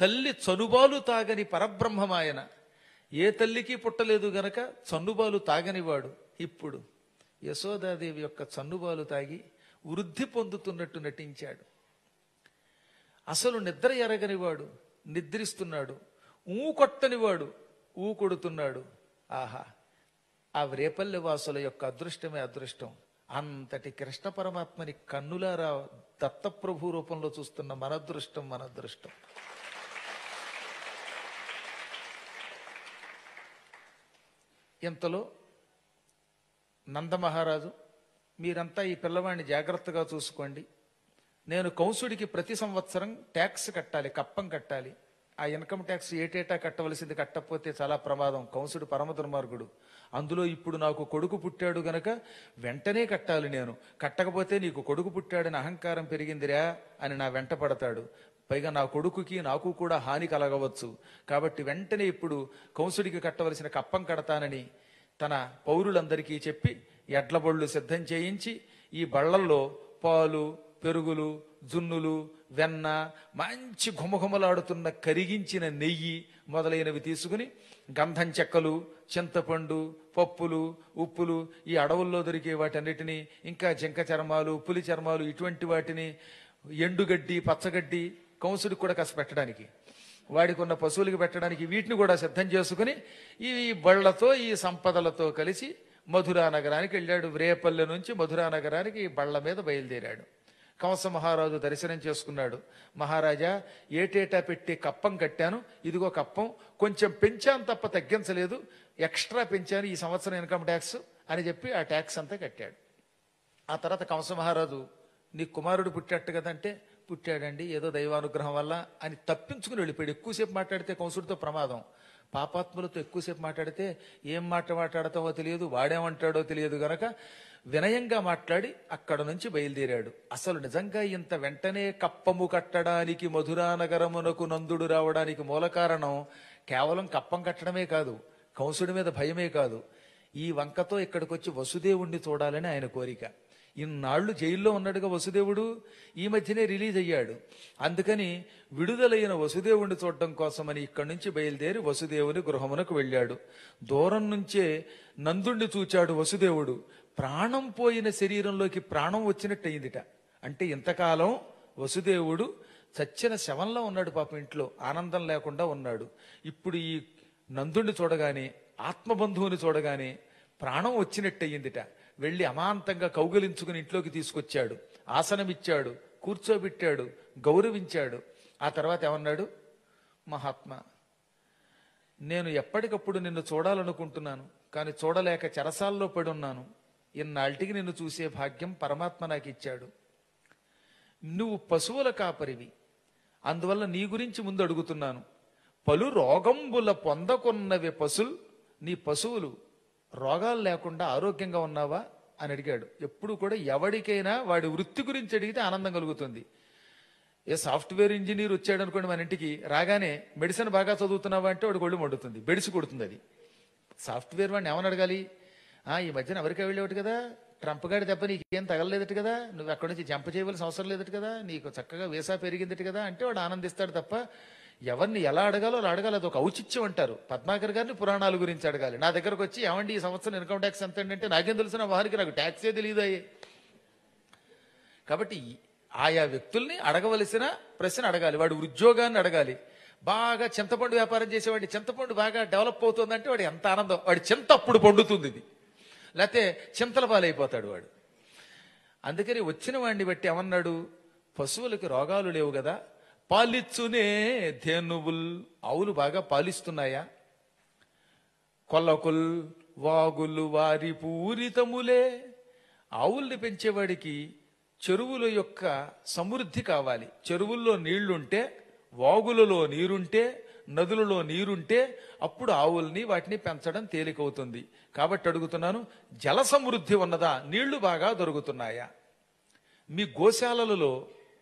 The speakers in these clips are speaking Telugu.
తల్లి చనుబాలు తాగని పరబ్రహ్మమాయన. ఏ తల్లికి పుట్టలేదు గనక చన్నుబాలు తాగనివాడు ఇప్పుడు యశోదాదేవి యొక్క చన్నుబాలు తాగి వృద్ధి పొందుతున్నట్టు నటించాడు. అసలు నిద్ర ఎరగనివాడు నిద్రిస్తున్నాడు, కొట్టనివాడు కొడుతున్నాడు. ఆహా, ఆ రేపల్లె వాసుల యొక్క అదృష్టమే అదృష్టం. అంతటి కృష్ణ పరమాత్మని కన్నులారా దత్తప్రభు రూపంలో చూస్తున్న మనదృష్టం మనదృష్టం. ఇంతలో నందమహారాజు, మీరంతా ఈ పిల్లవాడిని జాగ్రత్తగా చూసుకోండి. నేను కంసుడికి ప్రతి సంవత్సరం ట్యాక్స్ కట్టాలి, కప్పం కట్టాలి. ఆ ఇన్కమ్ ట్యాక్స్ ఏటేటా కట్టవలసింది, కట్టకపోతే చాలా ప్రమాదం. కంసుడు పరమ దుర్మార్గుడు. అందులో ఇప్పుడు నాకు కొడుకు పుట్టాడు గనక వెంటనే కట్టాలి. నేను కట్టకపోతే నీకు కొడుకు పుట్టాడని అహంకారం పెరిగిందిరా అని నా వెంట పడతాడు. పైగా నా కొడుకుకి నాకు కూడా హాని కలగవచ్చు. కాబట్టి వెంటనే ఇప్పుడు కంసుడికి కట్టవలసిన కప్పం కడతానని తన పౌరులందరికీ చెప్పి ఎడ్ల బళ్ళు సిద్ధం చేయించి ఈ బళ్లల్లో పాలు, పెరుగులు, జున్నులు, వెన్న, మంచి ఘుమఘుమలాడుతున్న కరిగించిన నెయ్యి మొదలైనవి తీసుకుని గంధం చెక్కలు, చింతపండు, పప్పులు, ఉప్పులు, ఈ అడవుల్లో దొరికే వాటన్నిటినీ, ఇంకా జింక చర్మాలు, పులి చర్మాలు, ఇటువంటి వాటిని, ఎండుగడ్డి, పచ్చగడ్డి, కంసుడికి కూడా కాస్త పెట్టడానికి, వాడికి ఉన్న పశువులకి పెట్టడానికి, వీటిని కూడా సిద్ధం చేసుకుని ఈ బళ్లతో ఈ సంపదలతో కలిసి మధురా నగరానికి వెళ్ళాడు. రేపల్లె నుంచి మధురా నగరానికి ఈ బళ్ల మీద బయలుదేరాడు. కంస మహారాజు దర్శనం చేసుకున్నాడు. మహారాజా, ఏటేటా పెట్టి కప్పం కట్టాను, ఇదిగో కప్పం, కొంచెం పెంచాను తప్ప తగ్గించలేదు, ఎక్స్ట్రా పెంచాను ఈ సంవత్సరం ఇన్కమ్ ట్యాక్స్ అని చెప్పి ఆ ట్యాక్స్ అంతా కట్టాడు. ఆ తర్వాత కంస మహారాజు, నీ కుమారుడు పుట్టాడు కదంటే, పుట్టాడండి ఏదో దైవానుగ్రహం వల్ల అని తప్పించుకుని వెళ్ళిపోయాడు. ఎక్కువసేపు మాట్లాడితే కంసుడితో ప్రమాదం. పాపాత్ములతో ఎక్కువసేపు మాట్లాడితే ఏం మాట్లాడతావో తెలియదు, వాడేమంటాడో తెలియదు గనక వినయంగా మాట్లాడి అక్కడ నుంచి బయలుదేరాడు. అసలు నిజంగా ఇంత వెంటనే కప్పము కట్టడానికి మధురా నగరమునకు నందుడు రావడానికి మూల కారణం కేవలం కప్పం కట్టడమే కాదు, కంసుడి మీద భయమే కాదు, ఈ వంకతో ఇక్కడికి వచ్చి వసుదేవుణ్ణి చూడాలని ఆయన కోరిక. ఇన్నాళ్లు జైల్లో ఉన్నాడుగా వసుదేవుడు, ఈ మధ్యనే రిలీజ్ అయ్యాడు. అందుకని విడుదలైన వసుదేవుణ్ణి చూడడం కోసమని ఇక్కడి నుంచి బయలుదేరి వసుదేవుని గృహమునకు వెళ్ళాడు. దూరం నుంచే నందుణ్ణి చూచాడు వసుదేవుడు. ప్రాణం పోయిన శరీరంలోకి ప్రాణం వచ్చినట్టు అయిందిట. అంటే ఇంతకాలం వసుదేవుడు చచ్చిన శవంలో ఉన్నాడు పాపం, ఇంట్లో ఆనందం లేకుండా ఉన్నాడు. ఇప్పుడు ఈ నందుణ్ణి చూడగానే, ఆత్మబంధువుని చూడగానే ప్రాణం వచ్చినట్టు అయ్యిందిట. వెళ్ళి అమాంతంగా కౌగలించుకుని ఇంట్లోకి తీసుకొచ్చాడు, ఆసనమిచ్చాడు, కూర్చోబెట్టాడు, గౌరవించాడు. ఆ తర్వాత ఏమన్నాడు, మహాత్మా, నేను ఎప్పటికప్పుడు నిన్ను చూడాలనుకుంటున్నాను, కానీ చూడలేక చెరసాల్లో పడి ఉన్నాను. ఇన్నాళ్ళకి నిన్ను చూసే భాగ్యం పరమాత్మ నాకు ఇచ్చాడు. నువ్వు పశువుల కాపరివి, అందువల్ల నీ గురించి ముందు అడుగుతున్నాను. పలు రోగంబుల పొందకొన్నవి పశులు, నీ పశువులు రోగాలు లేకుండా ఆరోగ్యంగా ఉన్నావా అని అడిగాడు. ఎప్పుడు కూడా ఎవరికైనా వాడి వృత్తి గురించి అడిగితే ఆనందం కలుగుతుంది. ఏ సాఫ్ట్వేర్ ఇంజనీర్ వచ్చాడు అనుకోండి మన ఇంటికి, రాగానే మెడిసిన్ బాగా చదువుతున్నావా అంటే వాడికి ఒళ్ళు మండుతుంది, బెడిసి కొడుతుంది. అది సాఫ్ట్వేర్ వాడిని ఏమని అడగాలి, ఈ మధ్యన అమెరికా వెళ్ళేవాడు కదా, ట్రంప్ గాడి దెబ్బ నీకేం తగలలేదట కదా, నువ్వు అక్కడి నుంచి జంప చేయవలసిన అవసరం లేదట కదా, నీకు చక్కగా వీసా పెరిగిందట కదా అంటే వాడు ఆనందిస్తాడు తప్ప ఎవరిని ఎలా అడగాలో అలా అడగాలి. అది ఒక ఔచిత్యం అంటారు. పద్మాకర్ గారిని పురాణాల గురించి అడగాలి. నా దగ్గరకు వచ్చి ఏమండి ఈ సంవత్సరం ఇన్కమ్ ట్యాక్స్ ఎంత అంటే నాకేం తెలిసిన వారికి, నాకు ట్యాక్సే తెలియదు అయ్యే. కాబట్టి ఆయా వ్యక్తుల్ని అడగవలసిన ప్రశ్న అడగాలి. వాడు ఉద్యోగాన్ని అడగాలి. బాగా చింతపండు వ్యాపారం చేసేవాడి చింతపండు బాగా డెవలప్ అవుతుందంటే వాడు ఎంత ఆనందం, వాడి చింత అప్పుడు పండుతుంది. ఇది లేకపోతే చింతల పాలైపోతాడు వాడు. అందుకని వచ్చిన వాడిని బట్టి ఏమన్నాడు, పశువులకి రోగాలు లేవు కదా, పాలిచ్చునే ధేనువుల్, ఆవులు బాగా పాలిస్తున్నాయా, కొల్లకుల్ వాగులు వారి పూరితములే. ఆవుల్ని పెంచేవాడికి చెరువుల యొక్క సమృద్ధి కావాలి. చెరువుల్లో నీళ్లుంటే, వాగులలో నీరుంటే, నదులలో నీరుంటే అప్పుడు ఆవుల్ని వాటిని పెంచడం తేలికవుతుంది. కాబట్టి అడుగుతున్నాను, జల సమృద్ధి ఉన్నదా, నీళ్లు బాగా దొరుకుతున్నాయా? మీ గోశాలలో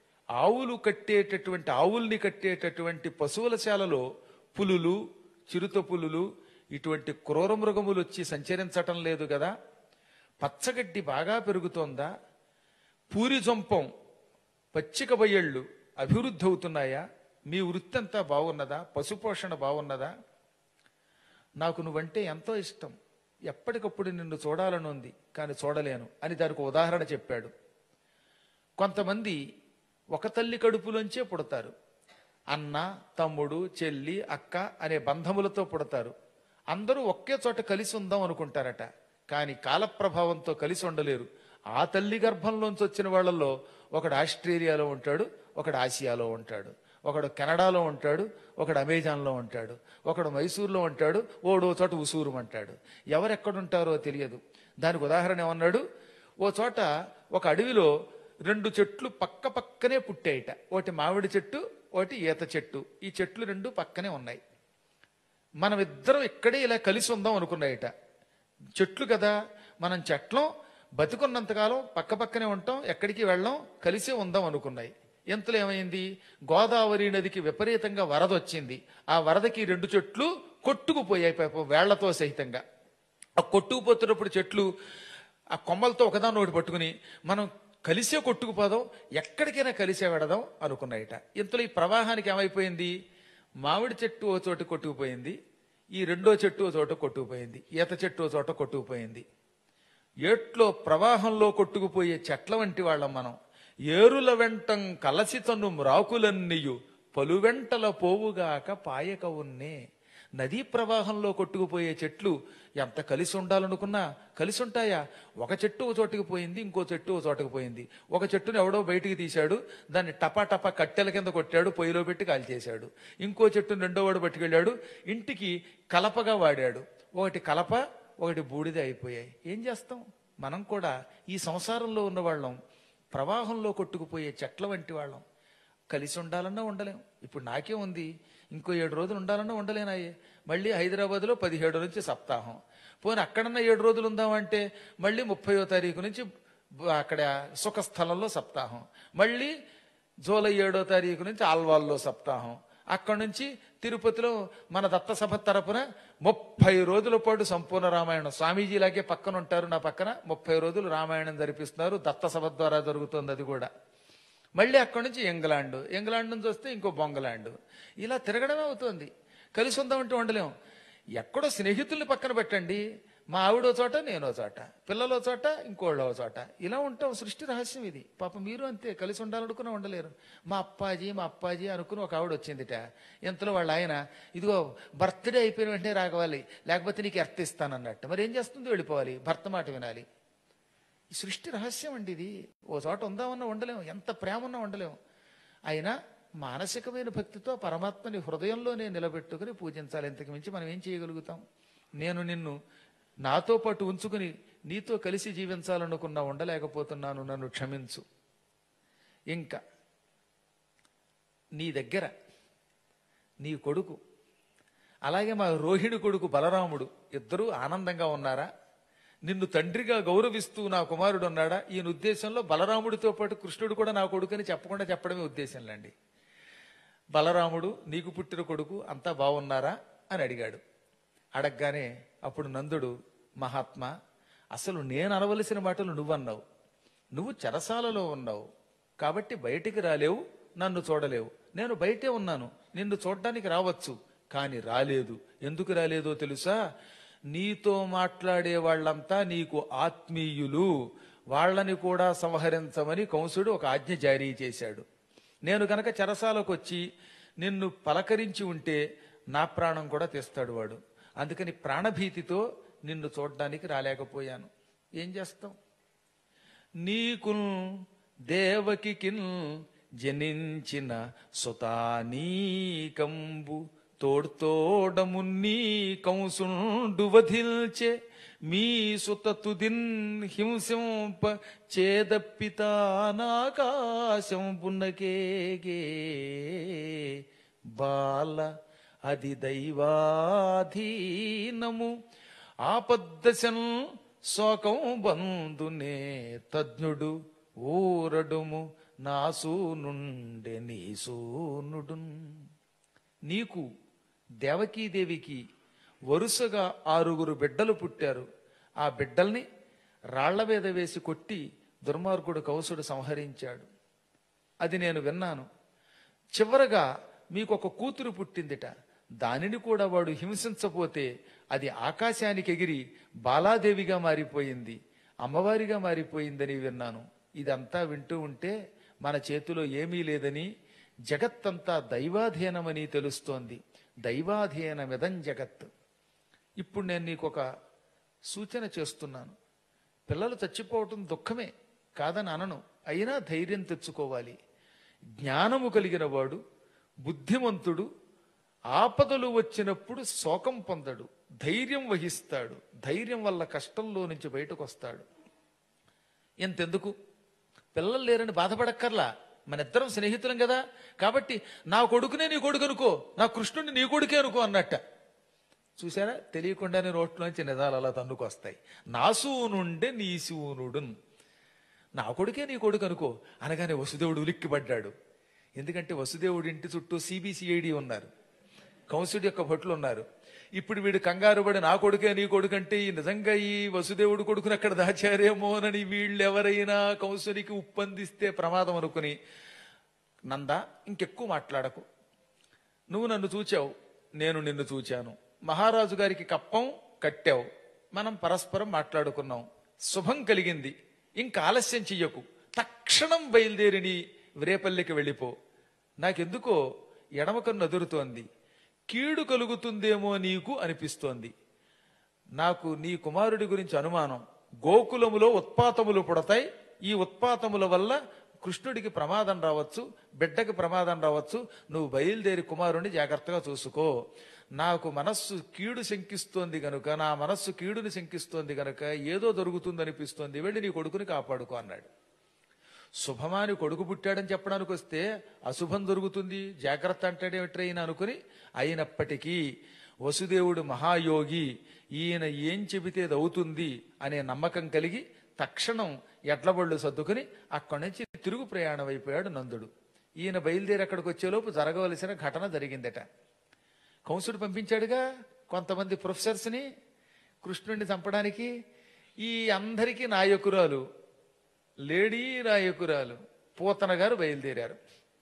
ఆవుల్ని కట్టేటటువంటి పశువుల శాలలో పులులు, చిరుత పులులు, ఇటువంటి క్రూర మృగములు వచ్చి సంచరించటం లేదు కదా? పచ్చగడ్డి బాగా పెరుగుతోందా? పూరి జొంపం, పచ్చిక బయళ్ళు అభివృద్ధి అవుతున్నాయా? మీ వృత్తి అంతా బాగున్నదా? పశుపోషణ బాగున్నదా? నాకు నువ్వంటే ఎంతో ఇష్టం, ఎప్పటికప్పుడు నిన్ను చూడాలని ఉంది, కానీ చూడలేను అని దానికి ఉదాహరణ చెప్పాడు. కొంతమంది ఒక తల్లి కడుపులోంచే పుడతారు. అన్న, తమ్ముడు, చెల్లి, అక్క అనే బంధములతో పుడతారు. అందరూ ఒకే చోట కలిసి ఉందాం అనుకుంటారట, కానీ కాలప్రభావంతో కలిసి ఉండలేరు. ఆ తల్లి గర్భంలోంచి వచ్చిన వాళ్ళల్లో ఒకడు ఆస్ట్రేలియాలో ఉంటాడు, ఒకడు ఆసియాలో ఉంటాడు, ఒకడు కెనడాలో ఉంటాడు, ఒకడు అమెజాన్లో ఉంటాడు, ఒకడు మైసూర్లో ఉంటాడు, ఓడో చోట ఉసూరు అంటాడు. ఎవరెక్కడుంటారో తెలియదు. దానికి ఉదాహరణ ఏమన్నాడు, ఓ చోట ఒక అడవిలో 2 చెట్లు పక్క పక్కనే పుట్టాయిట. ఒకటి మామిడి చెట్టు, ఒకటి ఈత చెట్టు. ఈ చెట్లు 2 పక్కనే ఉన్నాయి. మనం ఇద్దరం ఇక్కడే ఇలా కలిసి ఉందాం అనుకున్నాయిట. చెట్లు కదా, మనం చెట్లం, బతికున్నంతకాలం పక్క పక్కనే ఉంటాం, ఎక్కడికి వెళ్ళాం, కలిసే ఉందాం అనుకున్నాయి. ఎంతలో ఏమైంది, గోదావరి నదికి విపరీతంగా వరద వచ్చింది. ఆ వరదకి 2 చెట్లు కొట్టుకుపోయాయి పాపం, వేళ్లతో సహితంగా. ఆ కొట్టుకుపోతున్నప్పుడు చెట్లు ఆ కొమ్మలతో ఒకదాన్ని ఒకటి పట్టుకుని మనం కలిసే కొట్టుకుపోదాం, ఎక్కడికైనా కలిసే వెడదాం అనుకున్నాయిట. ఇంతలో ఈ ప్రవాహానికి ఏమైపోయింది, మామిడి చెట్టు ఓ చోట కొట్టుకుపోయింది, ఈ రెండో చెట్టు ఓ చోట కొట్టుకుపోయింది, ఈత చెట్టు ఓ చోట కొట్టుకుపోయింది. ఏట్లో ప్రవాహంలో కొట్టుకుపోయే చెట్ల వంటి వాళ్ళం మనం. ఏరుల వెంటం కలసి తను మ్రాకులన్నీయు పలువెంటల పోవుగాక పాయక ఉన్నే. నదీ ప్రవాహంలో కొట్టుకుపోయే చెట్లు ఎంత కలిసి ఉండాలనుకున్నా కలిసి ఉంటాయా? ఒక చెట్టు ఓ చోటుకు పోయింది, ఇంకో చెట్టు ఓ చోటుకు పోయింది. ఒక చెట్టును ఎవడో బయటికి తీశాడు, దాన్ని టపా టపా కట్టెల కింద కొట్టాడు, పొయ్యిలో పెట్టి కాల్చేశాడు. ఇంకో చెట్టును రెండో వాడు పట్టుకెళ్ళాడు, ఇంటికి కలపగా వాడాడు. ఒకటి కలప, ఒకటి బూడిద అయిపోయాయి. ఏం చేస్తాం? మనం కూడా ఈ సంసారంలో ఉన్నవాళ్ళం, ప్రవాహంలో కొట్టుకుపోయే చెట్ల వంటి వాళ్ళం. కలిసి ఉండాలన్నా ఉండలేం. ఇప్పుడు నాకే ఉంది, ఇంకో 7 రోజులు ఉండాలన్నా ఉండలేనాయే. మళ్ళీ హైదరాబాద్లో 17 నుంచి సప్తాహం. పోనీ అక్కడన్నా 7 రోజులు ఉందామంటే మళ్ళీ 30వ తారీఖు నుంచి అక్కడ సుఖస్థలంలో సప్తాహం. మళ్ళీ జూలై 7వ తారీఖు నుంచి ఆల్వాల్లో సప్తాహం. అక్కడి నుంచి తిరుపతిలో మన దత్తసభ తరపున 30 రోజుల పాటు సంపూర్ణ రామాయణం. స్వామీజీలాగే పక్కన ఉంటారు, నా పక్కన 30 రోజులు రామాయణం జరిపిస్తున్నారు. దత్తసభ ద్వారా జరుగుతుంది అది కూడా. మళ్ళీ అక్కడి నుంచి ఇంగ్లాండ్ నుంచి వస్తే ఇంకో బొంగలాండ్. ఇలా తిరగడమే అవుతుంది. కలిసి ఉందామంటే ఉండలేం. ఎక్కడో స్నేహితుల్ని పక్కన పెట్టండి, మా ఆవిడో చోట, నేనో చోట, పిల్లలో చోట, ఇంకోళ్ళో చోట, ఇలా ఉంటాం. సృష్టి రహస్యం ఇది. పాపం మీరు అంతే, కలిసి ఉండాలనుకున్నా ఉండలేరు. మా అప్పాజీ అనుకుని ఒక ఆవిడ వచ్చిందిట. ఇంతలో వాళ్ళ ఆయన, ఇదిగో బర్త్డే అయిపోయిన వెంటనే రావాలి, లేకపోతే నీకు ఎర్త్ ఇస్తానన్నట్టు. మరి ఏం చేస్తుంది? వెళ్ళిపోవాలి, భర్త మాట వినాలి. ఈ సృష్టి రహస్యం అండి ఇది. ఓ చోట ఉందామన్నా ఉండలేము, ఎంత ప్రేమ ఉన్నా ఉండలేము. అయినా మానసికమైన భక్తితో పరమాత్మని హృదయంలోనే నిలబెట్టుకుని పూజించాలి. ఇంతకు మించి మనం ఏం చేయగలుగుతాం? నేను నిన్ను నాతో పాటు ఉంచుకుని నీతో కలిసి జీవించాలనుకున్నా ఉండలేకపోతున్నాను, నన్ను క్షమించు. ఇంకా నీ దగ్గర నీ కొడుకు, అలాగే మా రోహిణి కొడుకు బలరాముడు ఇద్దరూ ఆనందంగా ఉన్నారా? నిన్ను తండ్రిగా గౌరవిస్తూ నా కుమారుడు ఉన్నాడా? ఈయన ఉద్దేశంలో బలరాముడితో పాటు కృష్ణుడు కూడా నా కొడుకుని చెప్పకుండా చెప్పడమే ఉద్దేశంలేండి. బలరాముడు నీకు పుట్టిన కొడుకు అంతా బాగున్నారా అని అడిగాడు. అడగగానే అప్పుడు నందుడు, మహాత్మా, అసలు నేను అనవలసిన మాటలు నువ్వన్నావు. నువ్వు చెరసాలలో ఉన్నావు కాబట్టి బయటికి రాలేవు, నన్ను చూడలేవు. నేను బయటే ఉన్నాను, నిన్ను చూడడానికి రావచ్చు, కానీ రాలేదు. ఎందుకు రాలేదో తెలుసా? నీతో మాట్లాడే వాళ్ళంతా నీకు ఆత్మీయులు, వాళ్ళని కూడా సంహరించమని కంసుడు ఒక ఆజ్ఞ జారీ చేశాడు. నేను గనక చెరసాలకు వచ్చి నిన్ను పలకరించి ఉంటే నా ప్రాణం కూడా తీస్తాడు వాడు. అందుకని ప్రాణభీతితో నిన్ను చూడడానికి రాలేకపోయాను. ఏం చేస్తాం? నీకున్ దేవకికిన్ జనించిన సుతానీకంబు తోడ్తోడమున్నీ కంసుండు వధిల్చే మీ సుత తుదిన్ హింసింప చేదప్పితానాకాశం పున్నకేగే బాల అది దైవాధీనము ఆపద్దశన్ శోకం బంధునే తజ్ఞుడు ఊరడుము నాసూనుండె నీసూనుడు. నీకు దేవకీదేవికి వరుసగా 6 బిడ్డలు పుట్టారు. ఆ బిడ్డల్ని రాళ్ల మీద వేసి కొట్టి దుర్మార్గుడు కంసుడు సంహరించాడు. అది నేను విన్నాను. చివరగా మీకు ఒక కూతురు పుట్టిందిట. దానిని కూడా వాడు హింసించపోతే అది ఆకాశానికి ఎగిరి బాలాదేవిగా మారిపోయింది, అమ్మవారిగా మారిపోయిందని విన్నాను. ఇదంతా వింటూ ఉంటే మన చేతిలో ఏమీ లేదని, జగత్తంతా దైవాధీనమని తెలుస్తోంది. దైవాధీనమిదం జగత్. ఇప్పుడు నేను నీకు ఒక సూచన చేస్తున్నాను. పిల్లలు చచ్చిపోవటం దుఃఖమే కాదని అనను, అయినా ధైర్యం తెచ్చుకోవాలి. జ్ఞానము కలిగిన వాడు, బుద్ధిమంతుడు ఆపదలు వచ్చినప్పుడు శోకం పొందడు, ధైర్యం వహిస్తాడు. ధైర్యం వల్ల కష్టంలో నుంచి బయటకు వస్తాడు. ఎంతెందుకు, పిల్లలు లేరని బాధపడక్కర్లా. మన ఇద్దరం స్నేహితులం కదా, కాబట్టి నా కొడుకునే నీ కొడుకు అనుకో, నా కృష్ణుడిని నీ కొడుకే అనుకో అన్నట్ట. చూసారా, తెలియకుండానే నోట్లోంచి నిజాలు అలా తన్నుకొస్తాయి. నా సూనుండే నీ సూనుడు, నా కొడుకే నీ కొడుకు అనుకో అనగానే వసుదేవుడు ఉలిక్కిపడ్డాడు. ఎందుకంటే వసుదేవుడి ఇంటి చుట్టూ సిబిసిఐడి ఉన్నారు, కంసుడి యొక్క భట్లు ఉన్నారు. ఇప్పుడు వీడు కంగారు పడి నా కొడుకే నీ కొడుకు అంటే నిజంగా ఈ వసుదేవుడు కొడుకుని అక్కడ దాచారేమోనని వీళ్ళు ఎవరైనా కంసునికి ఉప్పందిస్తే ప్రమాదం అనుకుని, నందా ఇంకెక్కువ మాట్లాడకు, నువ్వు నన్ను చూచావు, నేను నిన్ను చూచాను, మహారాజు గారికి కప్పం కట్టావు, మనం పరస్పరం మాట్లాడుకున్నాం, శుభం కలిగింది, ఇంకా ఆలస్యం చెయ్యకు, తక్షణం బయలుదేరిని రేపల్లికి వెళ్ళిపో. నాకెందుకో ఎడమ కన్ను అదురుతోంది, కీడు కలుగుతుందేమో నీకు అనిపిస్తోంది. నాకు నీ కుమారుడి గురించి అనుమానం. గోకులములో ఉత్పాతములు పుడతాయి, ఈ ఉత్పాతముల వల్ల కృష్ణుడికి ప్రమాదం రావచ్చు, బిడ్డకి ప్రమాదం రావచ్చు. నువ్వు బయలుదేరి కుమారుణ్ణి జాగ్రత్తగా చూసుకో. నాకు మనస్సు కీడు శంకిస్తోంది గనుక, నా మనస్సు కీడుని శంకిస్తోంది గనుక ఏదో జరుగుతుందనిపిస్తోంది, వెళ్ళి నీ కొడుకుని కాపాడుకో అన్నాడు. శుభమాని కొడుకు పుట్టాడని చెప్పడానికి వస్తే అశుభం జరుగుతుంది, జాగ్రత్త అంటాడేమిట్రైనా అనుకుని, అయినప్పటికీ వసుదేవుడు మహాయోగి, ఈయన ఏం చెబితే అది అవుతుంది అనే నమ్మకం కలిగి తక్షణం ఎడ్లబళ్ళు సర్దుకుని అక్కడి నుంచి తిరుగు ప్రయాణం అయిపోయాడు నందుడు. ఈయన బయలుదేరి అక్కడికి వచ్చేలోపు జరగవలసిన ఘటన జరిగిందట. కంసుడు పంపించాడుగా కొంతమంది ప్రొఫెసర్స్ని కృష్ణుడిని చంపడానికి. ఈ అందరికీ నాయకురాలు, లేడీ నాయకురాలు పోతన గారు బయలుదేరారు.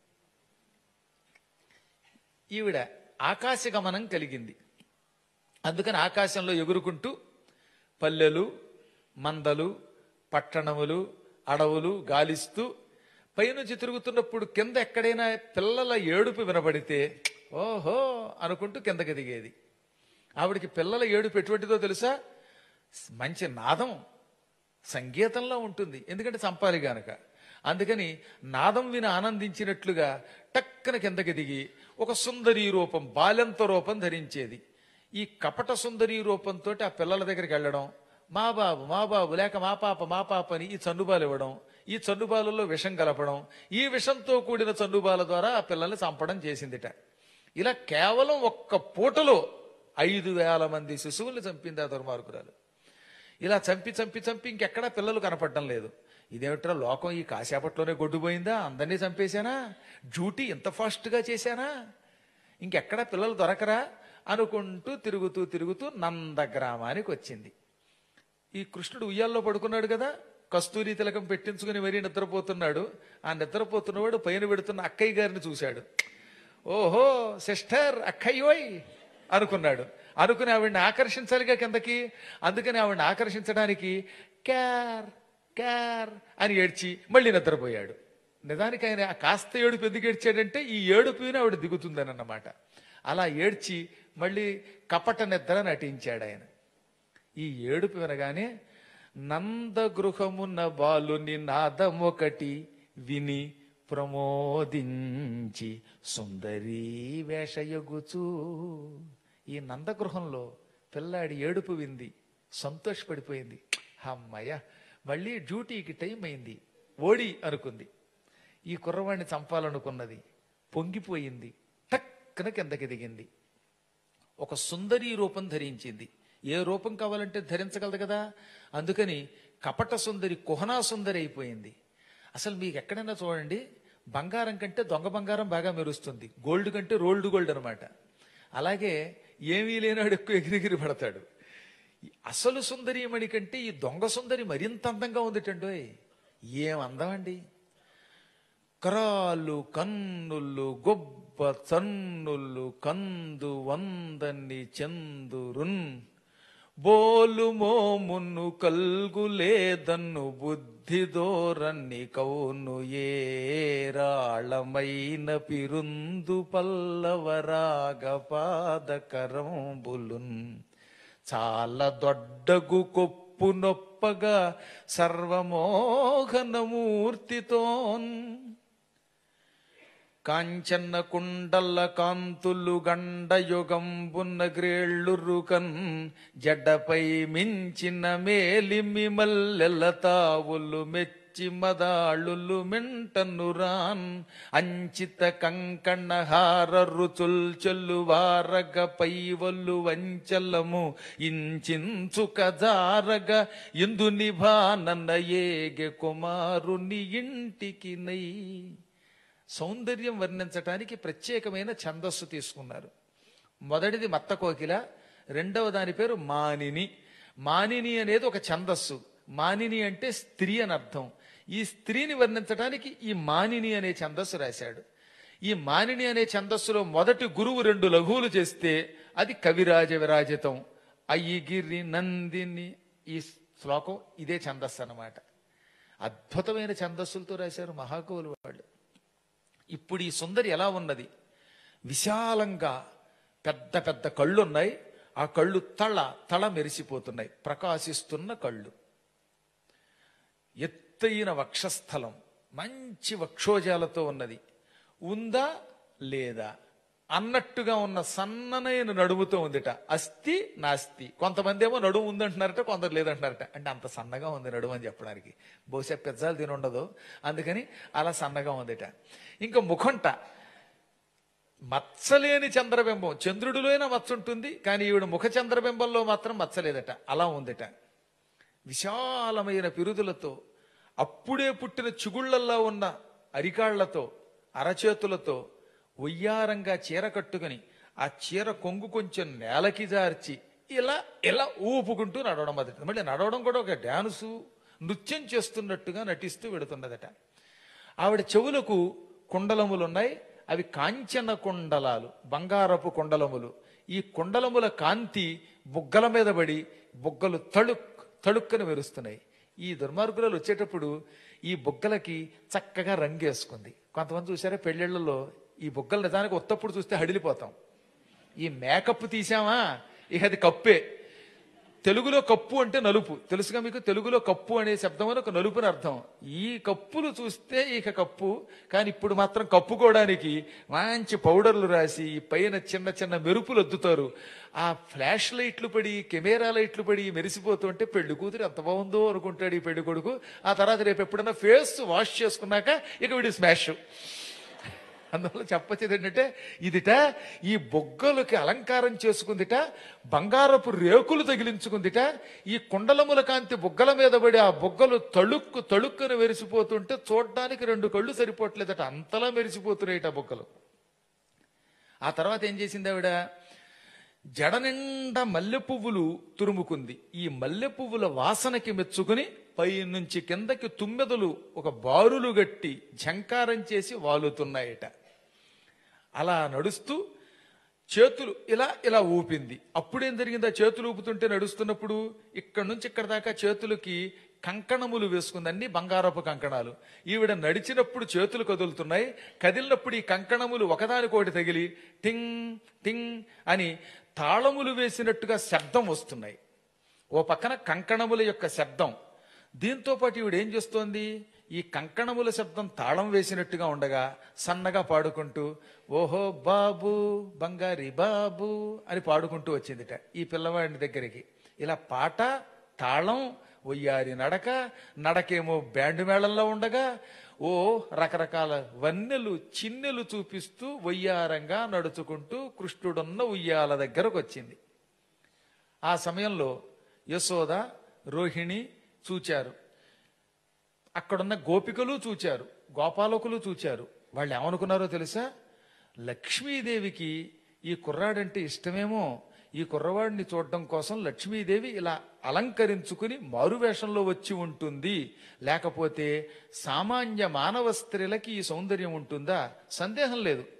ఈవిడ ఆకాశ గమనం కలిగింది. అందుకని ఆకాశంలో ఎగురుకుంటూ పల్లెలు, మందలు, పట్టణములు, అడవులు గాలిస్తూ పైనుంచి తిరుగుతున్నప్పుడు కింద ఎక్కడైనా పిల్లల ఏడుపు వినబడితే ఓహో అనుకుంటూ కిందకి దిగేది. ఆవిడికి పిల్లల ఏడుపు ఎటువంటిదో తెలుసా? మంచి నాదం, సంగీతంలో ఉంటుంది, ఎందుకంటే చంపాలి గనక. అందుకని నాదం విని ఆనందించినట్లుగా టక్కన కిందకి దిగి ఒక సుందరీ రూపం, బాలెంత రూపం ధరించేది. ఈ కపట సుందరీ రూపంతో ఆ పిల్లల దగ్గరికి వెళ్ళడం, మా బాబు మా బాబు లేక మా పాప అని ఈ చన్నుబాలు ఇవ్వడం, ఈ చన్నుబాలలో విషం కలపడం, ఈ విషంతో కూడిన చన్నుబాల ద్వారా ఆ పిల్లల్ని చంపడం చేసిందిట. ఇలా కేవలం ఒక్క పూటలో 5,000 మంది శిశువుల్ని చంపింది ఆ దుర్మార్గురాలు. ఇలా చంపి చంపి చంపి ఇంకెక్కడా పిల్లలు కనపడడం లేదు. ఇదేమిట్రా లోకం ఈ కాసేపట్లోనే గొడ్డుపోయిందా, అందరినీ చంపేశానా, డ్యూటీ ఇంత ఫాస్ట్గా చేశానా, ఇంకెక్కడా పిల్లలు దొరకరా అనుకుంటూ తిరుగుతూ తిరుగుతూ నందగ్రామానికి వచ్చింది. ఈ కృష్ణుడు ఉయ్యాల్లో పడుకున్నాడు కదా, కస్తూరి తిలకం పెట్టించుకుని మరీ నిద్రపోతున్నాడు. ఆ నిద్రపోతున్నవాడు పైన పెడుతున్న అక్కయ్య గారిని చూశాడు. ఓహో సిస్టర్ అక్కయ్యోయ్ అనుకున్నాడు. అనుకుని ఆవిడ్ని ఆకర్షించాలిగా కిందకి. అందుకని ఆవిడ్ని ఆకర్షించడానికి క్యార్ క్యార్ అని ఏడ్చి మళ్ళీ నిద్రపోయాడు. నిజానికి ఆయన కాస్త ఏడుపు ఎందుకు ఏడ్చాడంటే ఈ ఏడుపుని ఆవిడ దిగుతుందని అన్నమాట. అలా ఏడ్చి మళ్ళీ కపట నిద్ర నటించాడు ఆయన. ఈ ఏడుపు వినగానే నందగృహమున బాలుని నాదమొకటి విని ప్రమోదించి సుందరీ వేషయగుచు. ఈ నందగృహంలో పిల్లాడి ఏడుపు వింది, సంతోషపడిపోయింది. అమ్మయ్య మళ్ళీ డ్యూటీకి టైం అయింది, ఓడి అనుకుంది. ఈ కుర్రవాడిని చంపాలనుకున్నది, పొంగిపోయింది, టక్కున కిందకి దిగింది. ఒక సుందరీ రూపం ధరించింది. ఏ రూపం కావాలంటే ధరించగలదు కదా, అందుకని కపట సుందరి కుహనా సుందరి అయిపోయింది. అసలు మీకు ఎక్కడైనా చూడండి, బంగారం కంటే దొంగ బంగారం బాగా మెరుస్తుంది, గోల్డ్ కంటే రోల్డ్ గోల్డ్ అనమాట. అలాగే ఏమీ లేనాడు ఎక్కువ ఎగిరిగిరి పడతాడు. అసలు సుందరీమణి కంటే ఈ దొంగ సుందరి మరింత అందంగా ఉందిటండో. ఏం అందం అండి! కరాళ్ళు, కన్నుళ్ళు, గొప్ప గొప్ప చన్నులు కందు వందని చందురున్ బోలు మోమును కల్గులేదన్ను బుద్ధి దోరన్ని కౌను ఏరాళమైన పిరుందు పల్లవరాగ పాదకరంబులున్ చాలా దొడ్డగు కొప్పు నొప్పగా సర్వమోహనమూర్తితోన్ కాంచన్న కుండల కాంతులు గండయుగంబున్న గ్రేళ్ళురుకన్ జడ్డపై మించిన మేలిమి మల్లెల తావులు మెచ్చి మదాళులు మెంటనురాన్ అంచిత కంకణ హార రుచుల్ చెల్లు వారగ పైవల్లు వంచలము ఇంచించుక జారగ ఇందు నిభానన్న ఏగె కుమారుని ఇంటికి నై. సౌందర్యం వర్ణించటానికి ప్రత్యేకమైన ఛందస్సు తీసుకున్నారు. మొదటిది మత్త కోకిల, రెండవ దాని పేరు మానిని. మానిని అనేది ఒక ఛందస్సు. మానిని అంటే స్త్రీ అని అర్థం. ఈ స్త్రీని వర్ణించడానికి ఈ మానిని అనే ఛందస్సు రాశాడు. ఈ మానిని అనే ఛందస్సులో మొదటి గురువు 2 లఘువులు చేస్తే అది కవిరాజ విరాజితం. అయ్యిగిరి నందిని ఈ శ్లోకం ఇదే ఛందస్సు అన్నమాట. అద్భుతమైన ఛందస్సులతో రాశారు మహాకవులు వాళ్ళు. ఇప్పుడు ఈ సుందరి ఎలా ఉన్నది? విశాలంగా పెద్ద పెద్ద కళ్ళున్నాయి. ఆ కళ్ళు తళ తళ మెరిసిపోతున్నాయి, ప్రకాశిస్తున్న కళ్ళు. ఎత్తైన వక్షస్థలం, మంచి వక్షోజాలతో ఉన్నది. ఉందా లేదా అన్నట్టుగా ఉన్న సన్ననైన నడుముతో ఉందిట. అస్థి నాస్తి. కొంతమంది ఏమో నడుము ఉందంటున్నారట, కొందరు లేదంటున్నారట. అంటే అంత సన్నగా ఉంది నడుము అని చెప్పడానికి. బహుశా పెద్దలు తిని ఉండదు, అందుకని అలా సన్నగా ఉందిట. ఇంకా ముఖంట మచ్చలేని చంద్రబింబం. చంద్రుడిలోనే మచ్చ ఉంటుంది, కానీ ఈవిడ ముఖ చంద్రబింబంలో మాత్రం మచ్చలేదట. అలా ఉందిట. విశాలమైన పిరుదులతో, అప్పుడే పుట్టిన చిగుళ్లల్లో ఉన్న అరికాళ్లతో, అరచేతులతో ఒయ్యారంగా చీర కట్టుకుని ఆ చీర కొంగు కొంచెం నేలకి జార్చి ఇలా ఇలా ఊపుకుంటూ నడవడం మొదటి. మళ్ళీ నడవడం కూడా ఒక డాన్సు, నృత్యం చేస్తున్నట్టుగా నటిస్తూ వెడుతున్నదట. ఆవిడ చెవులకు కుండలములున్నాయి. అవి కాంచన కుండలాలు, బంగారపు కుండలములు. ఈ కుండలముల కాంతి బుగ్గల మీద పడి బుగ్గలు తళుక్కని మెరుస్తున్నాయి. ఈ దుర్మార్గులు వచ్చేటప్పుడు ఈ బుగ్గలకి చక్కగా రంగేసుకుంది. కొంతమంది చూసారా పెళ్లిళ్లలో ఈ బుగ్గలు నిజానికి ఉత్తప్పుడు చూస్తే హడిలిపోతాం. ఈ మేకప్ తీసామా ఇక అది కప్పే. తెలుగులో కప్పు అంటే నలుపు, తెలుసుగా మీకు? తెలుగులో కప్పు అనే శబ్దం అని ఒక నలుపుని అర్థం. ఈ కప్పులు చూస్తే ఇక కప్పు. కానీ ఇప్పుడు మాత్రం కప్పుకోవడానికి మంచి పౌడర్లు రాసి పైన చిన్న చిన్న మెరుపులు అద్దుతారు. ఆ ఫ్లాష్ లైట్లు పడి, కెమెరా లైట్లు పడి మెరిసిపోతుంటే పెళ్లి కూతురు ఎంత బాగుందో అనుకుంటాడు ఈ పెళ్లి కొడుకు. ఆ తర్వాత రేపు ఎప్పుడైనా ఫేస్ వాష్ చేసుకున్నాక ఇక వీడి స్మాష్. అందువల్ల చెప్పొచ్చేది ఏంటంటే, ఇదిట ఈ బొగ్గలకి అలంకారం చేసుకుందిట, బంగారపు రేకులు తగిలించుకుందిట. ఈ కుండలముల కాంతి బొగ్గల మీద పడి ఆ బొగ్గలు తళుక్కుని మెరిసిపోతుంటే చూడ్డానికి 2 కళ్ళు సరిపోవట్లేదట, అంతలా మెరిసిపోతున్నాయిట బొగ్గలు. ఆ తర్వాత ఏం చేసింది ఆవిడ? జడ నిండా మల్లె పువ్వులు తురుముకుంది. ఈ మల్లె పువ్వుల వాసనకి మెచ్చుకుని పై నుంచి కిందకి తుమ్మెదలు ఒక బారులు గట్టి ఝంకారం చేసి వాలుతున్నాయట. అలా నడుస్తూ చేతులు ఇలా ఇలా ఊపింది. అప్పుడేం జరిగింది? ఆ చేతులు ఊపుతుంటే నడుస్తున్నప్పుడు ఇక్కడి నుంచి ఇక్కడ దాకా చేతులకి కంకణములు వేసుకుంది, అన్ని బంగారపు కంకణాలు. ఈవిడ నడిచినప్పుడు చేతులు కదులుతున్నాయి, కదిలినప్పుడు ఈ కంకణములు ఒకదానికోటి తగిలి టింగ్ టింగ్ అని తాళములు వేసినట్టుగా శబ్దం వస్తున్నాయి. ఓ పక్కన కంకణముల యొక్క శబ్దం. దీంతో పాటు ఈవిడ ఏం చేస్తోంది? ఈ కంకణముల శబ్దం తాళం వేసినట్టుగా ఉండగా సన్నగా పాడుకుంటూ ఓహో బాబు బంగారి బాబు అని పాడుకుంటూ వచ్చిందిట ఈ పిల్లవాడి దగ్గరికి. ఇలా పాట, తాళం, ఒయ్యారి నడక, నడకేమో బ్యాండు మేళంలో ఉండగా ఓ రకరకాల వన్నెలు చిన్నెలు చూపిస్తూ ఒయ్యారంగా నడుచుకుంటూ కృష్ణుడున్న ఉయ్యాల దగ్గరకు వచ్చింది. ఆ సమయంలో యశోద, రోహిణి చూచారు, అక్కడున్న గోపికలు చూచారు, గోపాలకులు చూచారు. వాళ్ళు ఏమనుకున్నారో తెలుసా? లక్ష్మీదేవికి ఈ కుర్రాడంటే ఇష్టమేమో, ఈ కుర్రవాడిని చూడడం కోసం లక్ష్మీదేవి ఇలా అలంకరించుకుని మారువేషంలో వచ్చి ఉంటుంది, లేకపోతే సామాన్య మానవ స్త్రీలకి ఈ సౌందర్యం ఉంటుందా? సందేహం లేదు.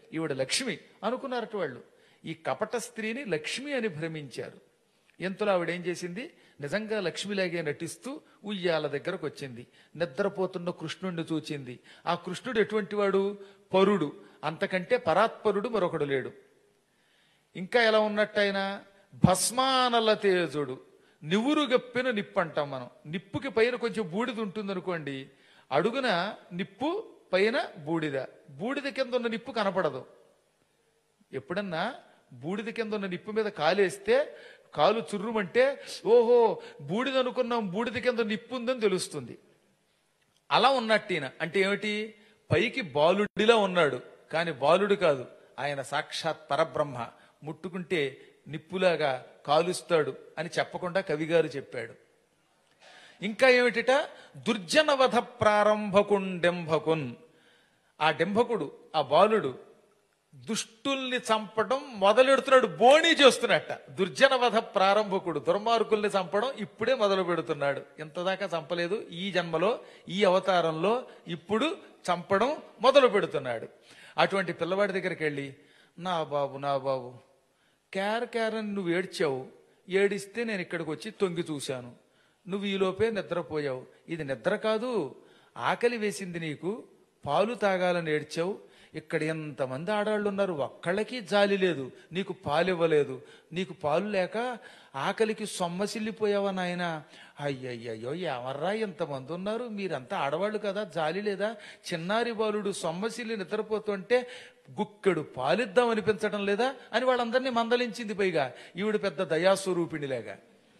ఈవిడ లక్ష్మి అనుకున్నారట వాళ్ళు. ఈ కపట స్త్రీని లక్ష్మి అని భ్రమించారు. ఎంతలో ఆవిడేం చేసింది, నిజంగా లక్ష్మిలాగే నటిస్తూ ఉయ్యాల దగ్గరకు వచ్చింది. నిద్రపోతున్న కృష్ణుణ్ణి చూచింది. ఆ కృష్ణుడు ఎటువంటి వాడు? పరుడు. అంతకంటే పరాత్పరుడు మరొకడు లేడు. ఇంకా ఎలా ఉన్నట్టు ఆయన భస్మానల తేజుడు, నివురు గప్పిన నిప్పు అంటాం మనం. నిప్పుకి పైన కొంచెం బూడిద ఉంటుంది అనుకోండి, అడుగున నిప్పు పైన బూడిద, బూడిద కింద ఉన్న నిప్పు కనపడదు. ఎప్పుడన్నా బూడిద కింద ఉన్న నిప్పు మీద కాలేస్తే కాలు చుర్రుమంటే ఓహో బూడిద అనుకున్నాం, బూడిద కింద నిప్పు ఉందని తెలుస్తుంది. అలా ఉన్నట్టిన అంటే ఏమిటి, పైకి బాలుడిలా ఉన్నాడు కానీ బాలుడు కాదు, ఆయన సాక్షాత్ పరబ్రహ్మ. ముట్టుకుంటే నిప్పులాగా కాలుస్తాడు అని చెప్పకుండా కవిగారు చెప్పాడు. ఇంకా ఏమిటిట, దుర్జనవధ ప్రారంభకుండెంభకున్. ఆ డెంభకుడు, ఆ బాలుడు దుష్టుల్ని చంపడం మొదలెడుతున్నాడు, బోణీ చేస్తున్నట్ట. దుర్జనవధ ప్రారంభకుడు, దుర్మార్గుల్ని చంపడం ఇప్పుడే మొదలు పెడుతున్నాడు. ఇంతదాకా చంపలేదు, ఈ జన్మలో ఈ అవతారంలో ఇప్పుడు చంపడం మొదలు పెడుతున్నాడు. అటువంటి పిల్లవాడి దగ్గరికి వెళ్ళి, నా బాబు క్యారని నువ్వు ఏడ్చావు, ఏడిస్తే నేను ఇక్కడికి వచ్చి తొంగి చూశాను, నువ్వు ఈలోపే నిద్రపోయావు. ఇది నిద్ర కాదు, ఆకలి వేసింది నీకు, పాలు తాగాలని ఏడ్చావు. ఇక్కడ ఎంతమంది ఆడాళ్ళు ఉన్నారు, ఒక్కళ్ళకి జాలి లేదు, నీకు పాలు ఇవ్వలేదు. నీకు పాలు లేక ఆకలికి సొమ్మసిల్లిపోయావా నాయన? అయ్యయ్యో ఎవర్రా ఎంతమంది ఉన్నారు, మీరంతా ఆడవాళ్ళు కదా, జాలి లేదా? చిన్నారి బాలుడు సొమ్మసిల్లి నిద్రపోతుంటే గుక్కెడు పాలిద్దాం అనిపించడం లేదా అని వాళ్ళందరినీ మందలించింది. పైగా ఈవిడ పెద్ద దయాస్వరూపిణిలాగా.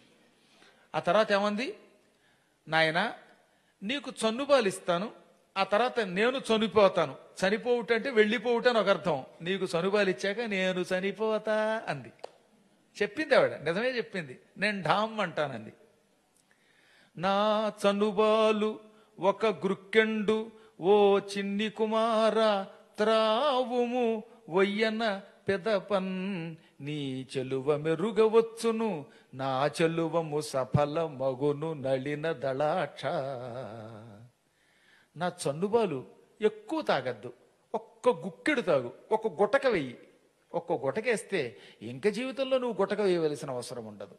ఆ తర్వాత ఏమంది, నాయన నీకు చన్నుబాలు ఇస్తాను, ఆ తర్వాత నేను చనిపోతాను. చనిపోవుట అంటే వెళ్ళిపోవుట అని ఒక అర్థం. నీకు చనుబాలు ఇచ్చాక నేను చనిపోతా అంది. చెప్పింది ఆవిడ, నిజమే చెప్పింది. నేను ఢామ్ అంటానంది. నా చనుబాలు ఒక గృక్కెండు ఓ చిన్ని కుమార త్రావుము వయ్యన పెదపన్, నీ చెలువ మెరుగవచ్చును నా చెలువము సఫల మగును నళిన దళాక్ష. నా చన్నుబాలు ఎక్కువ తాగద్దు, ఒక్క గుక్కెడు తాగు, ఒక గుటక వెయ్యి. ఒక్క గుటకేస్తే ఇంక జీవితంలో నువ్వు గుటక వేయవలసిన అవసరం ఉండదు.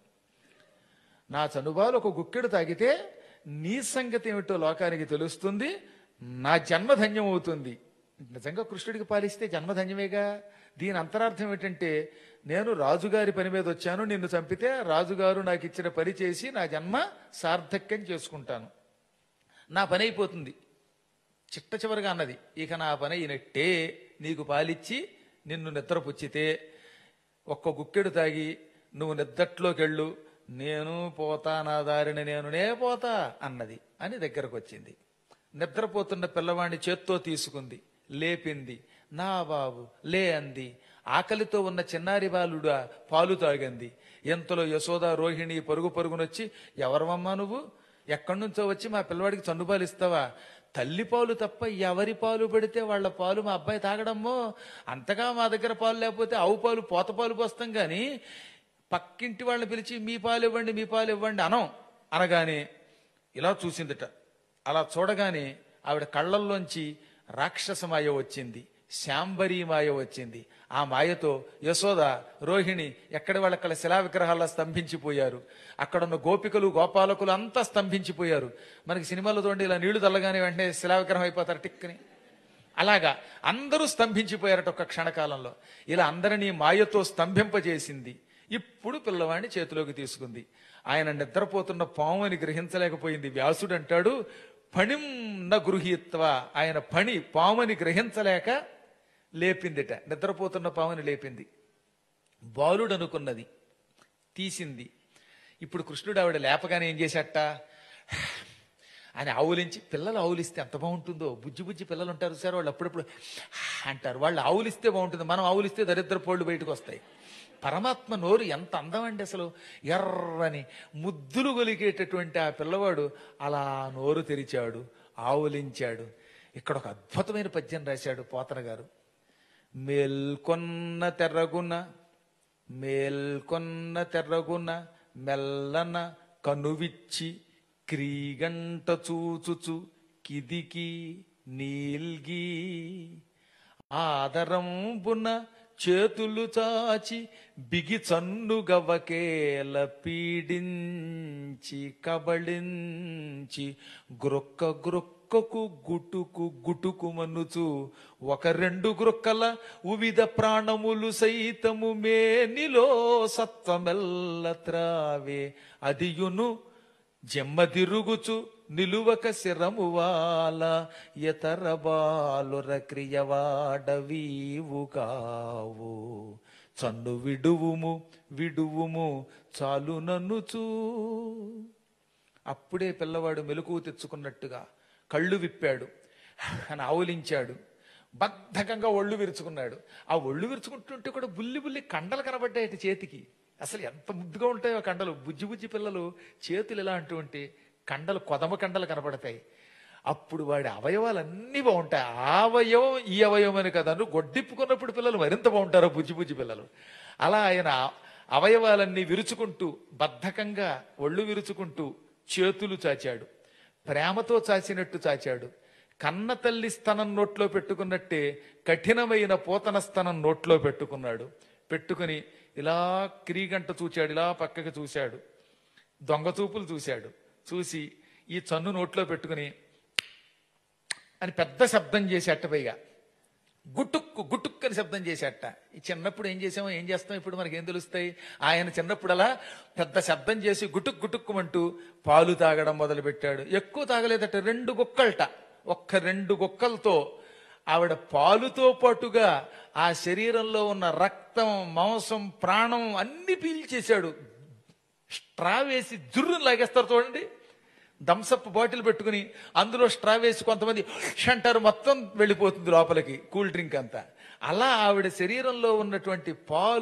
నా చనుబాలు ఒక గుక్కెడు తాగితే నీ సంగతి ఏమిటో లోకానికి తెలుస్తుంది, నా జన్మధన్యం అవుతుంది. నిజంగా కృష్ణుడికి పాలిస్తే జన్మధన్యమేగా. దీని అంతరార్థం ఏంటంటే, నేను రాజుగారి పని మీద వచ్చాను, నిన్ను చంపితే రాజుగారు నాకు ఇచ్చిన పని చేసి నా జన్మ సార్థక్యం చేసుకుంటాను, నా పని అయిపోతుంది. చిట్ట చివరిగా అన్నది, ఇక నా పని అయినట్టే. నీకు పాలిచ్చి నిన్ను నిద్రపుచ్చితే ఒక్క గుక్కెడు తాగి నువ్వు నిద్దట్లోకెళ్ళు, నేను పోతా, నా దారిని నేనునే పోతా అన్నది అని దగ్గరకు వచ్చింది. నిద్రపోతున్న పిల్లవాడిని చేత్తో తీసుకుంది, లేపింది. నా బాబు లే అంది. ఆకలితో ఉన్న చిన్నారి బాలుడు పాలు తాగింది. ఎంతలో యశోద రోహిణి పరుగు పరుగునొచ్చి, ఎవరమ్మా నువ్వు, ఎక్కడి నుంచో వచ్చి మా పిల్లవాడికి చన్నుపాలు ఇస్తావా? తల్లి పాలు తప్ప ఎవరి పాలు పెడితే వాళ్ళ పాలు మా అబ్బాయి తాగడమ్మో. అంతగా మా దగ్గర పాలు లేకపోతే ఆవు పాలు, పోత పాలు పోస్తాం గాని పక్కింటి వాళ్ళని పిలిచి మీ పాలు ఇవ్వండి, మీ పాలు ఇవ్వండి అనం. అనగానే ఇలా చూసిందిట. అలా చూడగానే ఆవిడ కళ్ళల్లోంచి రాక్షస మాయ వచ్చింది, శాంబరీ మాయ వచ్చింది. ఆ మాయతో యశోద రోహిణి ఎక్కడి వాళ్ళక్కడ శిలా విగ్రహాల్లో స్తంభించిపోయారు. అక్కడున్న గోపికలు గోపాలకులు అంతా స్తంభించిపోయారు. మనకి సినిమాలో చూడండి, ఇలా నీళ్లు చల్లగానే వెంటనే శిలా విగ్రహం అయిపోతారు టిక్కని, అలాగా అందరూ స్తంభించిపోయారట ఒక్క క్షణకాలంలో. ఇలా అందరినీ మాయతో స్తంభింపజేసింది. ఇప్పుడు పిల్లవాడిని చేతిలోకి తీసుకుంది. ఆయన నిద్రపోతున్న పాము అని గ్రహించలేకపోయింది. వ్యాసుడు అంటాడు, పణిం న గృహీత్వ. ఆయన పణి పాముని గ్రహించలేక లేపిందిట, నిద్రపోతున్న పాముని లేపింది. బాలుడు అనుకున్నది, తీసింది. ఇప్పుడు కృష్ణుడు ఆవిడ లేపగానే ఏం చేశాట అని ఆవులించి, పిల్లలు ఆవులిస్తే ఎంత బాగుంటుందో. బుజ్జి బుజ్జి పిల్లలు ఉంటారు సార్, వాళ్ళు అప్పుడప్పుడు అంటారు. వాళ్ళు ఆవులిస్తే బాగుంటుంది, మనం ఆవులిస్తే దరిద్ర పోళ్ళు బయటకు వస్తాయి. పరమాత్మ నోరు ఎంత అందం అండి అసలు. ఎర్రని ముద్దులు గొలిగేటటువంటి ఆ పిల్లవాడు అలా నోరు తెరిచాడు, ఆవులించాడు. ఇక్కడ ఒక అద్భుతమైన పద్యం రాశాడు పోతన గారు. మేల్కొన్న తెర్రగున మెల్లన కనువిచ్చి క్రీగంట చూచుచు కిదికి నీల్గి ఆదరంబున చేతులు చాచి బిగి చన్నుగవకేల పీడించి కబళించి గ్రొక్క గ్రొక్కకు గుటుకు గుటుకు మనుచు ఒక రెండు గ్రొక్కల ఉవిధ ప్రాణములు సైతము మేనిలో సత్వమెల్ల త్రావే అదియును జమ్మదిరుగుచు నిలువక శిరమువాల ఇతర బాలుర క్రియవాడవీవు కావు చన్ను విడువుము విడువుము చాలు నన్నుచూ. అప్పుడే పిల్లవాడు మెలకువ తెచ్చుకున్నట్టుగా కళ్ళు విప్పాడు, అని ఆవులించాడు, బద్ధకంగా ఒళ్ళు విరుచుకున్నాడు. ఆ ఒళ్ళు విరుచుకుంటుంటే కూడా బుల్లి బుల్లి కండలు కనబడ్డాయి చేతికి. అసలు ఎంత ముద్దుగా ఉంటాయో కండలు. బుజ్జి బుజ్జి పిల్లలు చేతులు ఎలా అంటూ ఉంటే కండలు కొదమ కండలు కనబడతాయి. అప్పుడు వాడి అవయవాలన్నీ బాగుంటాయి. ఆ అవయవం ఈ అవయవం అని కదా, గొడ్డిప్పుకున్నప్పుడు పిల్లలు మరింత బాగుంటారు బుజ్జి బుజ్జి పిల్లలు. అలా ఆయన అవయవాలన్నీ విరుచుకుంటూ బద్ధకంగా ఒళ్ళు విరుచుకుంటూ చేతులు చాచాడు. ప్రేమతో చాచినట్టు చాచాడు. కన్న తల్లి స్తనం నోట్లో పెట్టుకున్నట్టే కఠినమైన పోతన స్తనం నోట్లో పెట్టుకున్నాడు. పెట్టుకుని ఇలా క్రీగంట చూచాడు, ఇలా పక్కకి చూశాడు, దొంగ చూపులు చూశాడు. చూసి ఈ చన్ను నోట్లో పెట్టుకుని అని పెద్ద శబ్దం చేసేట, పైగా గుటుక్కు గుటుక్కు అని శబ్దం చేసేట. ఈ చిన్నప్పుడు ఏం చేసామో ఏం చేస్తాం ఇప్పుడు మనకేం తెలుస్తాయి. ఆయన చిన్నప్పుడు అలా పెద్ద శబ్దం చేసి గుటుక్ గుటుక్కుమంటూ పాలు తాగడం మొదలు పెట్టాడు. ఎక్కువ తాగలేదట, 2 గుక్కలట. ఒక్క 2 గుక్కలతో ఆవిడ పాలుతో పాటుగా ఆ శరీరంలో ఉన్న రక్తం, మాంసం, ప్రాణం అన్ని పీల్చేశాడు. స్ట్రా వేసి జుర్రును లాగేస్తారు చూడండి. థమ్సప్ బాటిల్ పెట్టుకుని అందులో స్ట్రా వేసి కొంతమంది అంటారు, మొత్తం వెళ్ళిపోతుంది లోపలికి కూల్ డ్రింక్ అంతా. అలా ఆవిడ శరీరంలో ఉన్నటువంటి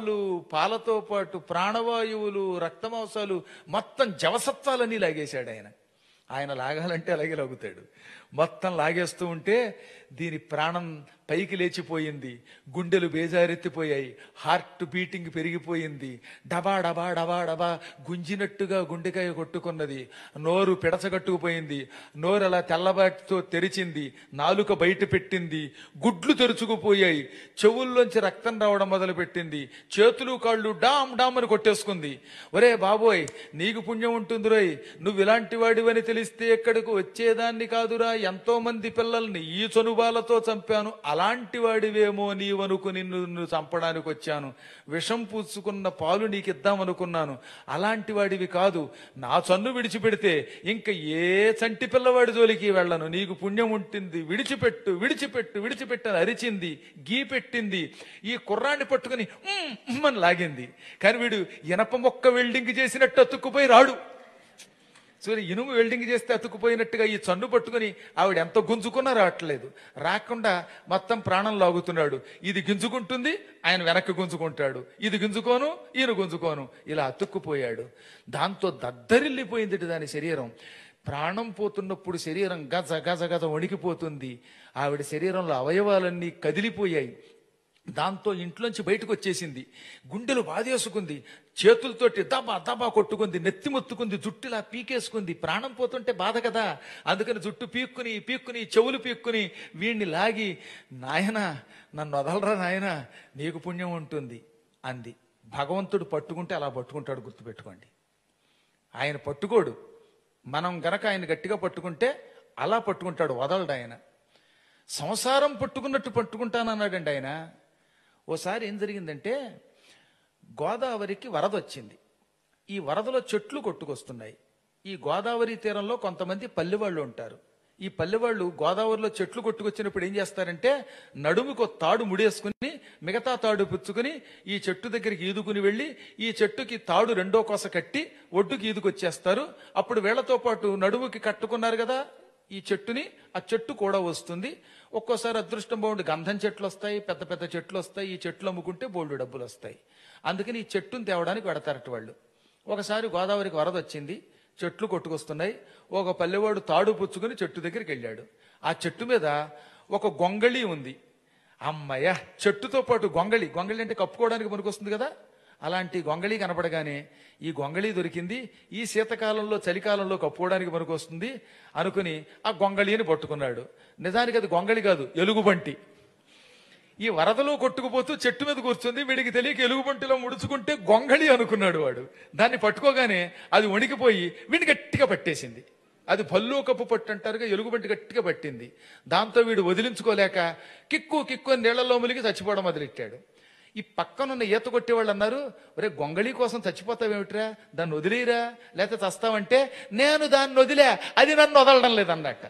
పాలతో పాటు ప్రాణవాయువులు, రక్తమాంసాలు, మొత్తం జవసత్వాలన్నీ లాగేశాడు ఆయన. ఆయన లాగాలంటే అలాగే లాగుతాడు. మొత్తం లాగేస్తూ ఉంటే దీని ప్రాణం పైకి లేచిపోయింది, గుండెలు బేజారెత్తిపోయాయి, హార్ట్ బీటింగ్ పెరిగిపోయింది, డబా డబా డబా డబా గుంజినట్టుగా గుండెకాయ కొట్టుకున్నది, నోరు పిడచగట్టుకుపోయింది, నోరు అలా తెల్లబాటితో తెరిచింది, నాలుక బయట పెట్టింది, గుడ్లు తెరుచుకుపోయాయి, చెవుల్లోంచి రక్తం రావడం మొదలు పెట్టింది, చేతులు కాళ్ళు డామ్ డామ్ అని కొట్టేసుకుంది. ఒరే బాబోయ్, నీకు పుణ్యం ఉంటుంది రోయ్, నువ్వు ఇలాంటి వాడివని తెలిస్తే ఎక్కడికి వచ్చేదాన్ని కాదురా, ఎంతో మంది పిల్లల్ని ఈ చనుబాలతో చంపాను, అలాంటి వాడివేమో నీవనుకు నిన్ను చంపడానికి వచ్చాను, విషం పూసుకున్న పాలు నీకిద్దామనుకున్నాను, అలాంటి వాడివి కాదు, నా చన్ను విడిచిపెడితే ఇంక ఏ చంటి పిల్లవాడి జోలికి వెళ్ళను, నీకు పుణ్యం ఉంటుంది, విడిచిపెట్టు విడిచిపెట్టు విడిచిపెట్టు అని అరిచింది, గీ పెట్టింది. ఈ కుర్రాన్ని పట్టుకుని అని లాగింది. కానీ వీడు ఇనప మొక్క వెల్డింగ్ చేసినట్టు అతుక్కుపోయి రాడు. సో ఇనుము వెల్డింగ్ చేస్తే అతుక్కుపోయినట్టుగా ఈ చన్ను పట్టుకుని ఆవిడ ఎంత గుంజుకున్నా రావట్లేదు. రాకుండా మొత్తం ప్రాణం లాగుతున్నాడు. ఇది గింజుకుంటుంది, ఆయన వెనక్కి గుంజుకుంటాడు, ఇది గింజుకోను, ఈయన గుంజుకోను, ఇలా అతుక్కుపోయాడు. దాంతో దద్దరిల్లిపోయింది దాని శరీరం. ప్రాణం పోతున్నప్పుడు శరీరం గజ గజ గజ వణికిపోతుంది. ఆవిడ శరీరంలో అవయవాలన్నీ కదిలిపోయాయి. దాంతో ఇంట్లోంచి బయటకు వచ్చేసింది. గుండెలు బాధేసుకుంది, చేతులతోటి దబా దబా కొట్టుకుంది, నెత్తి మొత్తుకుంది, జుట్టులా పీకేసుకుంది. ప్రాణం పోతుంటే బాధ కదా, అందుకని జుట్టు పీక్కుని పీక్కుని చెవులు పీక్కుని వీణ్ణి లాగి, నాయనా నన్ను వదలరా నాయనా, నీకు పుణ్యం ఉంటుంది అంది. భగవంతుడు పట్టుకుంటే అలా పట్టుకుంటాడు, గుర్తుపెట్టుకోండి. ఆయన పట్టుకోడు, మనం గనక ఆయన గట్టిగా పట్టుకుంటే అలా పట్టుకుంటాడు, వదలడు ఆయన. సంసారం పట్టుకున్నట్టు పట్టుకుంటానన్నాడండి ఆయన. ఓసారి ఏం జరిగిందంటే, గోదావరికి వరద వచ్చింది. ఈ వరదలో చెట్లు కొట్టుకొస్తున్నాయి. ఈ గోదావరి తీరంలో కొంతమంది పల్లెవాళ్ళు ఉంటారు. ఈ పల్లెవాళ్ళు గోదావరిలో చెట్లు కొట్టుకొచ్చినప్పుడు ఏం చేస్తారంటే, నడుముకు తాడు ముడేసుకుని మిగతా తాడు పుచ్చుకుని ఈ చెట్టు దగ్గరికి ఈదుకుని వెళ్ళి ఈ చెట్టుకి తాడు రెండో కోస కట్టి ఒడ్డుకి ఈదుకొచ్చేస్తారు. అప్పుడు వీళ్లతో పాటు నడుముకి కట్టుకున్నారు కదా ఈ చెట్టుని, ఆ చెట్టు కూడా వస్తుంది. ఒక్కోసారి అదృష్టం బాగుండి గంధం చెట్లు వస్తాయి, పెద్ద పెద్ద చెట్లు వస్తాయి. ఈ చెట్లు అమ్ముకుంటే బోల్డు డబ్బులు వస్తాయి. అందుకని ఈ చెట్టును తేవడానికి పెడతారట వాళ్ళు. ఒకసారి గోదావరికి వరద వచ్చింది, చెట్లు కొట్టుకొస్తున్నాయి. ఒక పల్లెవాడు తాడు పుచ్చుకుని చెట్టు దగ్గరికి వెళ్ళాడు. ఆ చెట్టు మీద ఒక గొంగళి ఉంది. అమ్మయ్య, చెట్టుతో పాటు గొంగళి అంటే కప్పుకోవడానికి పనికొస్తుంది కదా, అలాంటి గొంగళి కనపడగానే ఈ గొంగళి దొరికింది, ఈ శీతకాలంలో చలికాలంలో కప్పుకోవడానికి పనికొస్తుంది అనుకుని ఆ గొంగళిని పట్టుకున్నాడు. నిజానికి అది గొంగళి కాదు, ఎలుగుబంటి. ఈ వరదలో కొట్టుకుపోతూ చెట్టు మీద కూర్చుంది. వీడికి తెలియక ఎలుగుబంటిలో ముడుచుకుంటే గొంగళి అనుకున్నాడు వాడు. దాన్ని పట్టుకోగానే అది వణికిపోయి వీడిని గట్టిగా పట్టేసింది. అది భల్లూకపు పట్టు అంటారుగా, ఎలుగుబంటి గట్టిగా పట్టింది. దాంతో వీడు వదిలించుకోలేక కిక్కు కిక్కు అని నీళ్లలో ములిగి చచ్చిపోవడం మొదలెట్టాడు. ఈ పక్కనున్న ఈత కొట్టేవాళ్ళు అన్నారు, ఒరే గొంగళి కోసం చచ్చిపోతావేమిట్రా, దాన్ని వదిలేరా లేకపోతే చస్తావంటే, నేను దాన్ని వదిలే, అది నన్ను వదలడం లేదన్నట్ట.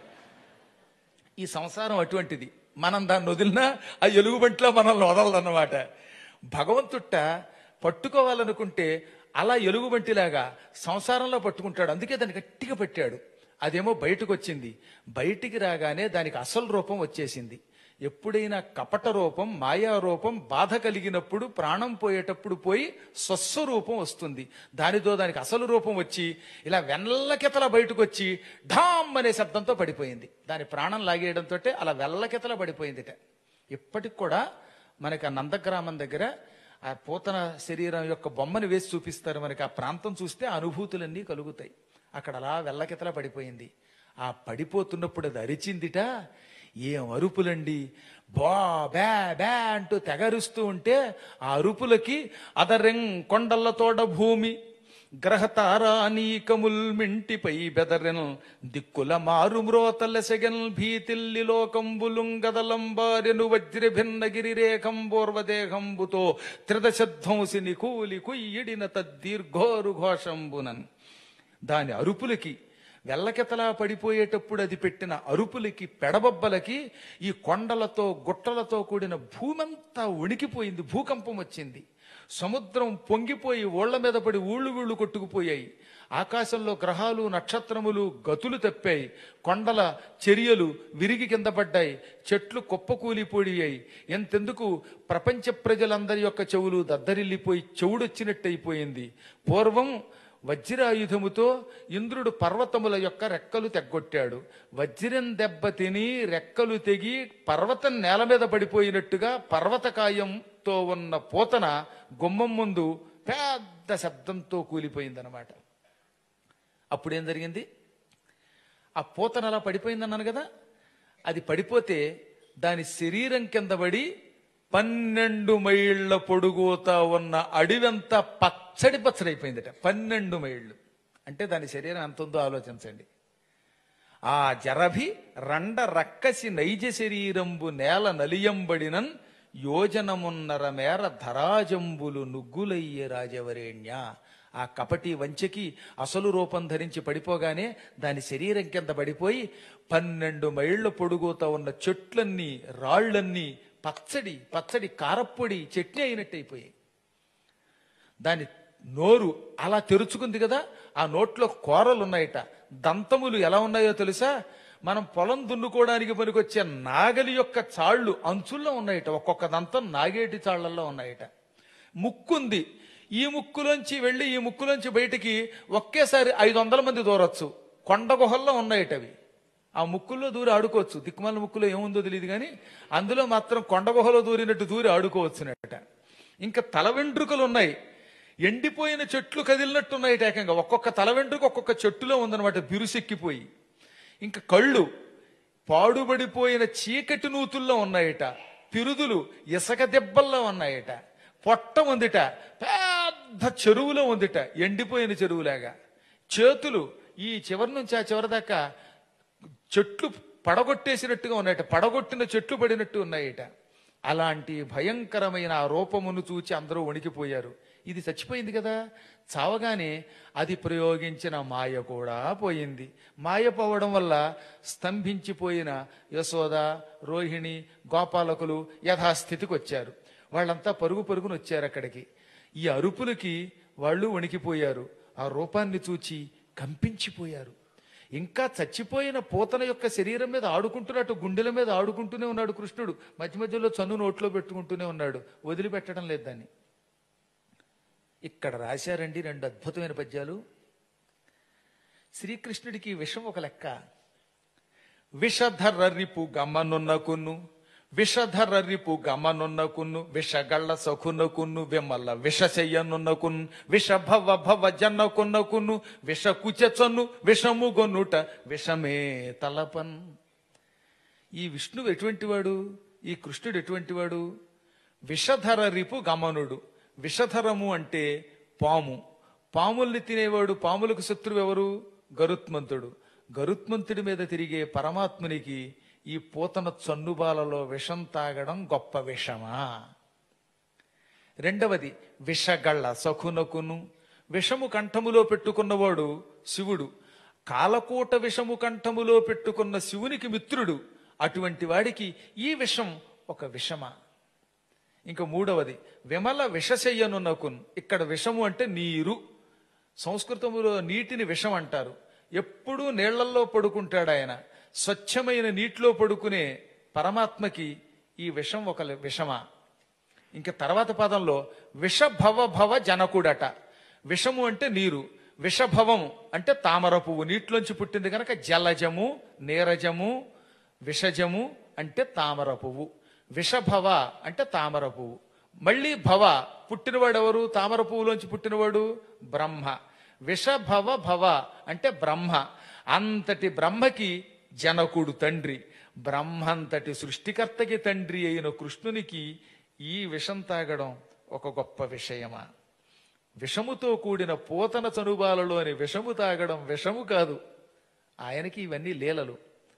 ఈ సంసారం అటువంటిది. మనం దాన్ని వదిలినా ఆ ఎలుగుబంటిలో మనల్ని వదలదన్నమాట. భగవంతుట్ట పట్టుకోవాలనుకుంటే అలా ఎలుగుబంటిలాగా సంసారంలో పట్టుకుంటాడు. అందుకే దాన్ని గట్టిగా పెట్టాడు. అదేమో బయటకు వచ్చింది. బయటికి రాగానే దానికి అసలు రూపం వచ్చేసింది. ఎప్పుడైనా కపట రూపం, మాయా రూపం బాధ కలిగినప్పుడు, ప్రాణం పోయేటప్పుడు పోయి స్వస్వరూపం వస్తుంది. దానితో దానికి అసలు రూపం వచ్చి ఇలా వెల్లకెతల బయటకు వచ్చి ఢామ్ అనే శబ్దంతో పడిపోయింది. దాని ప్రాణం లాగేయడంతో అలా వెల్లకెతల పడిపోయిందిట. ఇప్పటికి కూడా మనకి ఆ నందగ్రామం దగ్గర ఆ పూతన శరీరం యొక్క బొమ్మను వేసి చూపిస్తారు. మనకి ఆ ప్రాంతం చూస్తే అనుభూతులన్నీ కలుగుతాయి. అక్కడ అలా వెల్లకెతల పడిపోయింది. ఆ పడిపోతున్నప్పుడు అది అరిచిందిట. ఏం అరుపులండి! బా బ్యా బ్యా అంటూ తెగరుస్తూ ఉంటే ఆ అరుపులకి అదరెం కొండలతోడ భూమి గ్రహతారానీకముల్ మింటిపై బెదరెన్ దిక్కుల మారు మ్రోతలెసెగన్ భీతిల్లి లోకంబులుంగదలంబారెను వజ్ర భిన్నగిరి రేఖంబోర్వదేహంబుతో త్రిదశధ్వంసిని కూలి కుయ్యిడిన తద్దీర్ఘోరు ఘోషంబునన్. దాని అరుపులకి, వెల్లకెతలా పడిపోయేటప్పుడు అది పెట్టిన అరుపులకి, పెడబొబ్బలకి ఈ కొండలతో గుట్టలతో కూడిన భూమంతా ఉణికిపోయింది. భూకంపం వచ్చింది. సముద్రం పొంగిపోయి ఓళ్ల మీద పడి ఊళ్ళు కొట్టుకుపోయాయి. ఆకాశంలో గ్రహాలు, నక్షత్రములు గతులు తప్పాయి. కొండల చర్యలు విరిగి కింద పడ్డాయి. చెట్లు కుప్పకూలిపోయాయి. ఎంతెందుకు ప్రపంచ ప్రజలందరి యొక్క చెవులు దద్దరిల్లిపోయి చెవుడొచ్చినట్టయిపోయింది. పూర్వం వజ్రాయుధముతో ఇంద్రుడు పర్వతముల యొక్క రెక్కలు తెగ్గొట్టాడు. వజ్రం దెబ్బ తిని రెక్కలు తెగి పర్వతం నేల మీద పడిపోయినట్టుగా పర్వతకాయంతో ఉన్న పూతన గుమ్మం ముందు పెద్ద శబ్దంతో కూలిపోయిందనమాట. అప్పుడేం జరిగింది? ఆ పూతన అలా పడిపోయిందన్నాను కదా, అది పడిపోతే దాని శరీరం కింద పడి 12 మైళ్ళ పొడుగుతా ఉన్న అడివంతా పచ్చడి అయిపోయిందట. 12 మైళ్ళు అంటే దాని శరీరం ఎంత ఉందో ఆలోచించండి. ఆ జరభి రండ రక్కసి నైజ శరీరంబు నేల నలియంబడినన్ యోజనమున్నర మేర ధరాజంబులు నుగ్గులయ్యే రాజవరేణ్య. ఆ కపటి వంచకి అసలు రూపం ధరించి పడిపోగానే దాని శరీరం కింద పడిపోయి 12 మైళ్ళ పొడుగుతా ఉన్న చెట్లన్నీ, రాళ్లన్నీ పచ్చడి పచ్చడి కారప్పొడి చట్నీ అయినట్టయిపోయాయి. దాని నోరు అలా తెరుచుకుంది కదా, ఆ నోట్లో కూరలు ఉన్నాయట. దంతములు ఎలా ఉన్నాయో తెలుసా? మనం పొలం దున్నుకోవడానికి పనికొచ్చే నాగలి యొక్క చాళ్లు అంచుల్లో ఉన్నాయట. ఒక్కొక్క దంతం నాగేటి చాళ్లలో ఉన్నాయట. ముక్కుంది. ఈ ముక్కులోంచి వెళ్ళి ఈ ముక్కులోంచి బయటికి ఒకేసారి 500 మంది దూరొచ్చు. కొండ గుహల్లో ఉన్నాయట అవి. ఆ ముక్కుల్లో దూరి ఆడుకోవచ్చు. దిక్కుమాల ముక్కులో ఏముందో తెలియదు కానీ అందులో మాత్రం కొండ గుహలో దూరినట్టు దూరి ఆడుకోవచ్చునట. ఇంకా తల వెంట్రుకలు ఉన్నాయి. ఎండిపోయిన చెట్లు కదిలినట్టున్నాయి. ఏకంగా ఒక్కొక్క తల వెంట్రుక ఒక్కొక్క చెట్టులో ఉందన్నమాట, బిరుసెక్కిపోయి. ఇంకా కళ్ళు పాడుబడిపోయిన చీకటి నూతుల్లో ఉన్నాయట. పిరుదులు ఇసక దెబ్బల్లో ఉన్నాయట. పొట్ట ఉందిట, పెద్ద చెరువులో ఉందిట, ఎండిపోయిన చెరువులాగా. చేతులు ఈ చివరి నుంచి ఆ చివరి దాకా చెట్లు పడగొట్టేసినట్టుగా ఉన్నాయట. పడగొట్టిన చెట్లు పడినట్టు ఉన్నాయట. అలాంటి భయంకరమైన ఆ రూపమును చూచి అందరూ వణికిపోయారు. ఇది చచ్చిపోయింది కదా, చావగానే అది ప్రయోగించిన మాయ కూడా పోయింది. మాయ పోవడం వల్ల స్తంభించిపోయిన యశోద, రోహిణి, గోపాలకులు యథాస్థితికి వచ్చారు. వాళ్ళంతా పరుగు పరుగును వచ్చారు అక్కడికి. ఈ అరుపులకి వాళ్ళు వణికిపోయారు. ఆ రూపాన్ని చూచి కంపించిపోయారు. ఇంకా చచ్చిపోయిన పూతన యొక్క శరీరం మీద ఆడుకుంటున్నట్టు గుండెల మీద ఆడుకుంటూనే ఉన్నాడు కృష్ణుడు. మధ్య మధ్యలో చన్ను నోట్లో పెట్టుకుంటూనే ఉన్నాడు. వదిలిపెట్టడం లేదు దాన్ని. ఇక్కడ రాశారండి 2 అద్భుతమైన పద్యాలు. శ్రీకృష్ణుడికి విషం ఒక లెక్క. విషధర రిపు గమనున్నకును, విషధర రిపు గమనున్నకును, విషగళ్ళ సఖునకును, విమల విషశయ్యనున్నకును, విషభవ భవ జన్నకున్నకును, విష కుచను విషముగొనుట విషమే తలపన్. ఈ విష్ణువు ఎటువంటి వాడు? ఈ కృష్ణుడు ఎటువంటి వాడు? విషధర రిపు గమనుడు. విషధరము అంటే పాము. పాముల్ని తినేవాడు, పాములకు శత్రువు ఎవరు? గరుత్మంతుడు. గరుత్మంతుడి మీద తిరిగే పరమాత్మునికి ఈ పూతన చన్నుబాలలో విషం తాగడం గొప్ప విషమా? రెండవది విషగళ్ళ సఖునకును. విషము కంఠములో పెట్టుకున్నవాడు శివుడు. కాలకూట విషము కంఠములో పెట్టుకున్న శివునికి మిత్రుడు. అటువంటి వాడికి ఈ విషం ఒక విషమా? ఇంకా మూడవది విమల విషశయ్యనునకున్. ఇక్కడ విషము అంటే నీరు. సంస్కృతములో నీటిని విషం అంటారు. ఎప్పుడూ నీళ్లల్లో పడుకుంటాడు ఆయన. స్వచ్ఛమైన నీటిలో పడుకునే పరమాత్మకి ఈ విషం ఒక విషమా? ఇంక తర్వాత పదంలో విషభవ భవ జనకుడట. విషము అంటే నీరు, విషభవం అంటే తామర పువ్వు, నీటిలోంచి పుట్టింది కనుక జలజము, నీరజము, విషజము అంటే తామర పువ్వు. విషభవ అంటే తామర పువ్వు. మళ్ళీ భవ పుట్టినవాడు ఎవరు? తామర పువ్వులోంచి పుట్టినవాడు బ్రహ్మ. విషభవ భవ అంటే బ్రహ్మ. అంతటి బ్రహ్మకి జనకుడు తండ్రి. బ్రహ్మంతటి సృష్టికర్తకి తండ్రి అయిన కృష్ణునికి ఈ విషం తాగడం ఒక గొప్ప విషయమా? విషముతో కూడిన పూతన చనుబాలలోని విషము తాగడం విషము కాదు. ఆయనకి ఇవన్నీ లీలలు.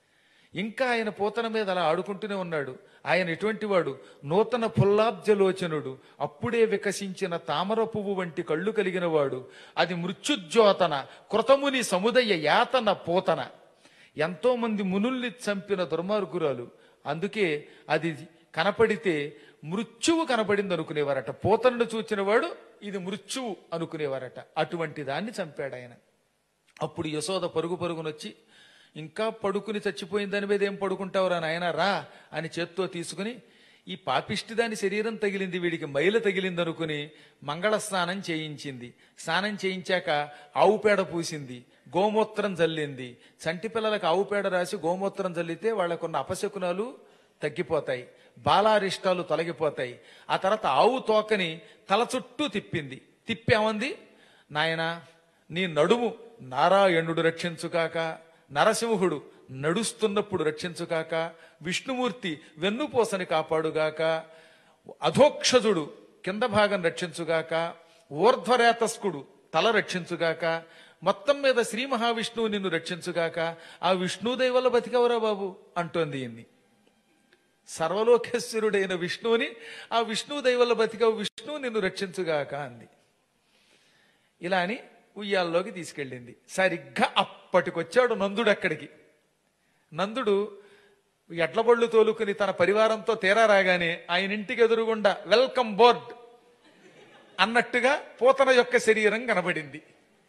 ఇంకా ఆయన పూతన మీద అలా ఆడుకుంటూనే ఉన్నాడు. ఆయన ఎటువంటి వాడు? నూతన పుల్లాబ్జలోచనుడు. అప్పుడే వికసించిన తామర పువ్వు వంటి కళ్ళు కలిగిన వాడు. అది మృత్యుజ్యోతన కృతముని సముదయ యాతన పూతన. ఎంతో మంది మునుల్ని చంపిన దుర్మార్గురాలు. అందుకే అది కనపడితే మృత్యువు కనపడింది అనుకునేవారట. పూతనను చూచిన వాడు ఇది మృత్యువు అనుకునేవారట. అటువంటి దాన్ని చంపాడు ఆయన. అప్పుడు యశోద పరుగు పరుగునొచ్చి, ఇంకా పడుకుని చచ్చిపోయిన దాని మీద ఏం పడుకుంటావురా నాయన, రా అని చేత్తో తీసుకుని, ఈ పాపిష్టి దాని శరీరం తగిలింది, వీడికి మైల తగిలింది అనుకుని మంగళ స్నానం చేయించింది. స్నానం చేయించాక ఆవు పేడ పూసింది, గోమూత్రం జల్లింది. చంటి పిల్లలకు ఆవు పేడ రాసి గోమూత్రం జల్లితే వాళ్ళకున్న అపశకునాలు తగ్గిపోతాయి, బాలారిష్టాలు తొలగిపోతాయి. ఆ తర్వాత ఆవు తోకని తల చుట్టూ తిప్పింది. తిప్పేమంది, నాయనా నీ నడుము నారాయణుడు రక్షించుకాక, నరసింహుడు నడుస్తున్నప్పుడు రక్షించుగాక, విష్ణుమూర్తి వెన్నుపోసని కాపాడుగాక, అధోక్షజుడు కింద భాగం రక్షించుగాక, ఊర్ధ్వరేతస్కుడు తల రక్షించుగాక, మొత్తం మీద శ్రీ మహావిష్ణువు నిన్ను రక్షించుగాక. ఆ విష్ణుదయ వల్ల బతికవరా బాబు అంటోంది ఈయన్ని. సర్వలోకేశ్వరుడైన విష్ణువుని ఆ విష్ణుదయ వల్ల బతికవు, విష్ణువు నిన్ను రక్షించుగాక అంది. ఇలా అని ఉయ్యాల్లోకి తీసుకెళ్ళింది. సరిగ్గా అప్పటికొచ్చాడు నందుడు అక్కడికి. నందుడు ఎడ్లబళ్ళు తోలుకుని తన పరివారంతో తీరా రాగానే ఆయన ఇంటికి ఎదురుగుండా వెల్కమ్ బోర్డ్ అన్నట్టుగా పూతన యొక్క శరీరం కనబడింది.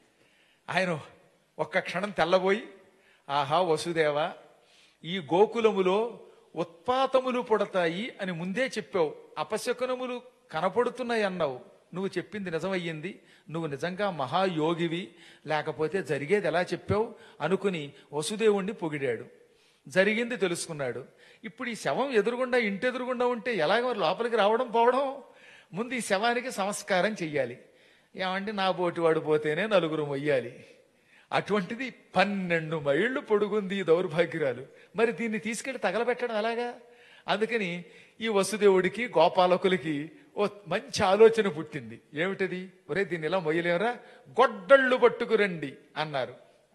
ఆయన ఒక్క క్షణం తెల్లబోయి, ఆహా వసుదేవ, ఈ గోకులములో ఉత్పాతములు పుడతాయి అని ముందే చెప్పావు, అపశకునములు కనపడుతున్నాయి అన్నావు, నువ్వు చెప్పింది నిజమయ్యింది, నువ్వు నిజంగా మహాయోగివి, లేకపోతే జరిగేది ఎలా చెప్పావు అనుకుని వసుదేవుణ్ణి పొగిడాడు. జరిగింది తెలుసుకున్నాడు. ఇప్పుడు ఈ శవం ఎదురుగుండా, ఇంటి ఎదురుగుండా ఉంటే ఎలాగ లోపలికి రావడం పోవడం? ముందు ఈ శవానికి సంస్కారం చెయ్యాలి. ఏమంటే నా బోటివాడు పోతేనే నలుగురు మొయ్యాలి. అటువంటిది 12 మైళ్ళు పొడుగుంది ఈ దౌర్భాగ్యురాలు. మరి దీన్ని తీసుకెళ్లి తగలబెట్టడం ఎలాగా? అందుకని ఈ వసుదేవుడికి గోపాలకులకి ఓ మంచి ఆలోచన పుట్టింది. ఏమిటది? ఒరే దీన్ని ఇలా మొయ్యలేమరా, గొడ్డళ్ళు పట్టుకురండి అన్నారు.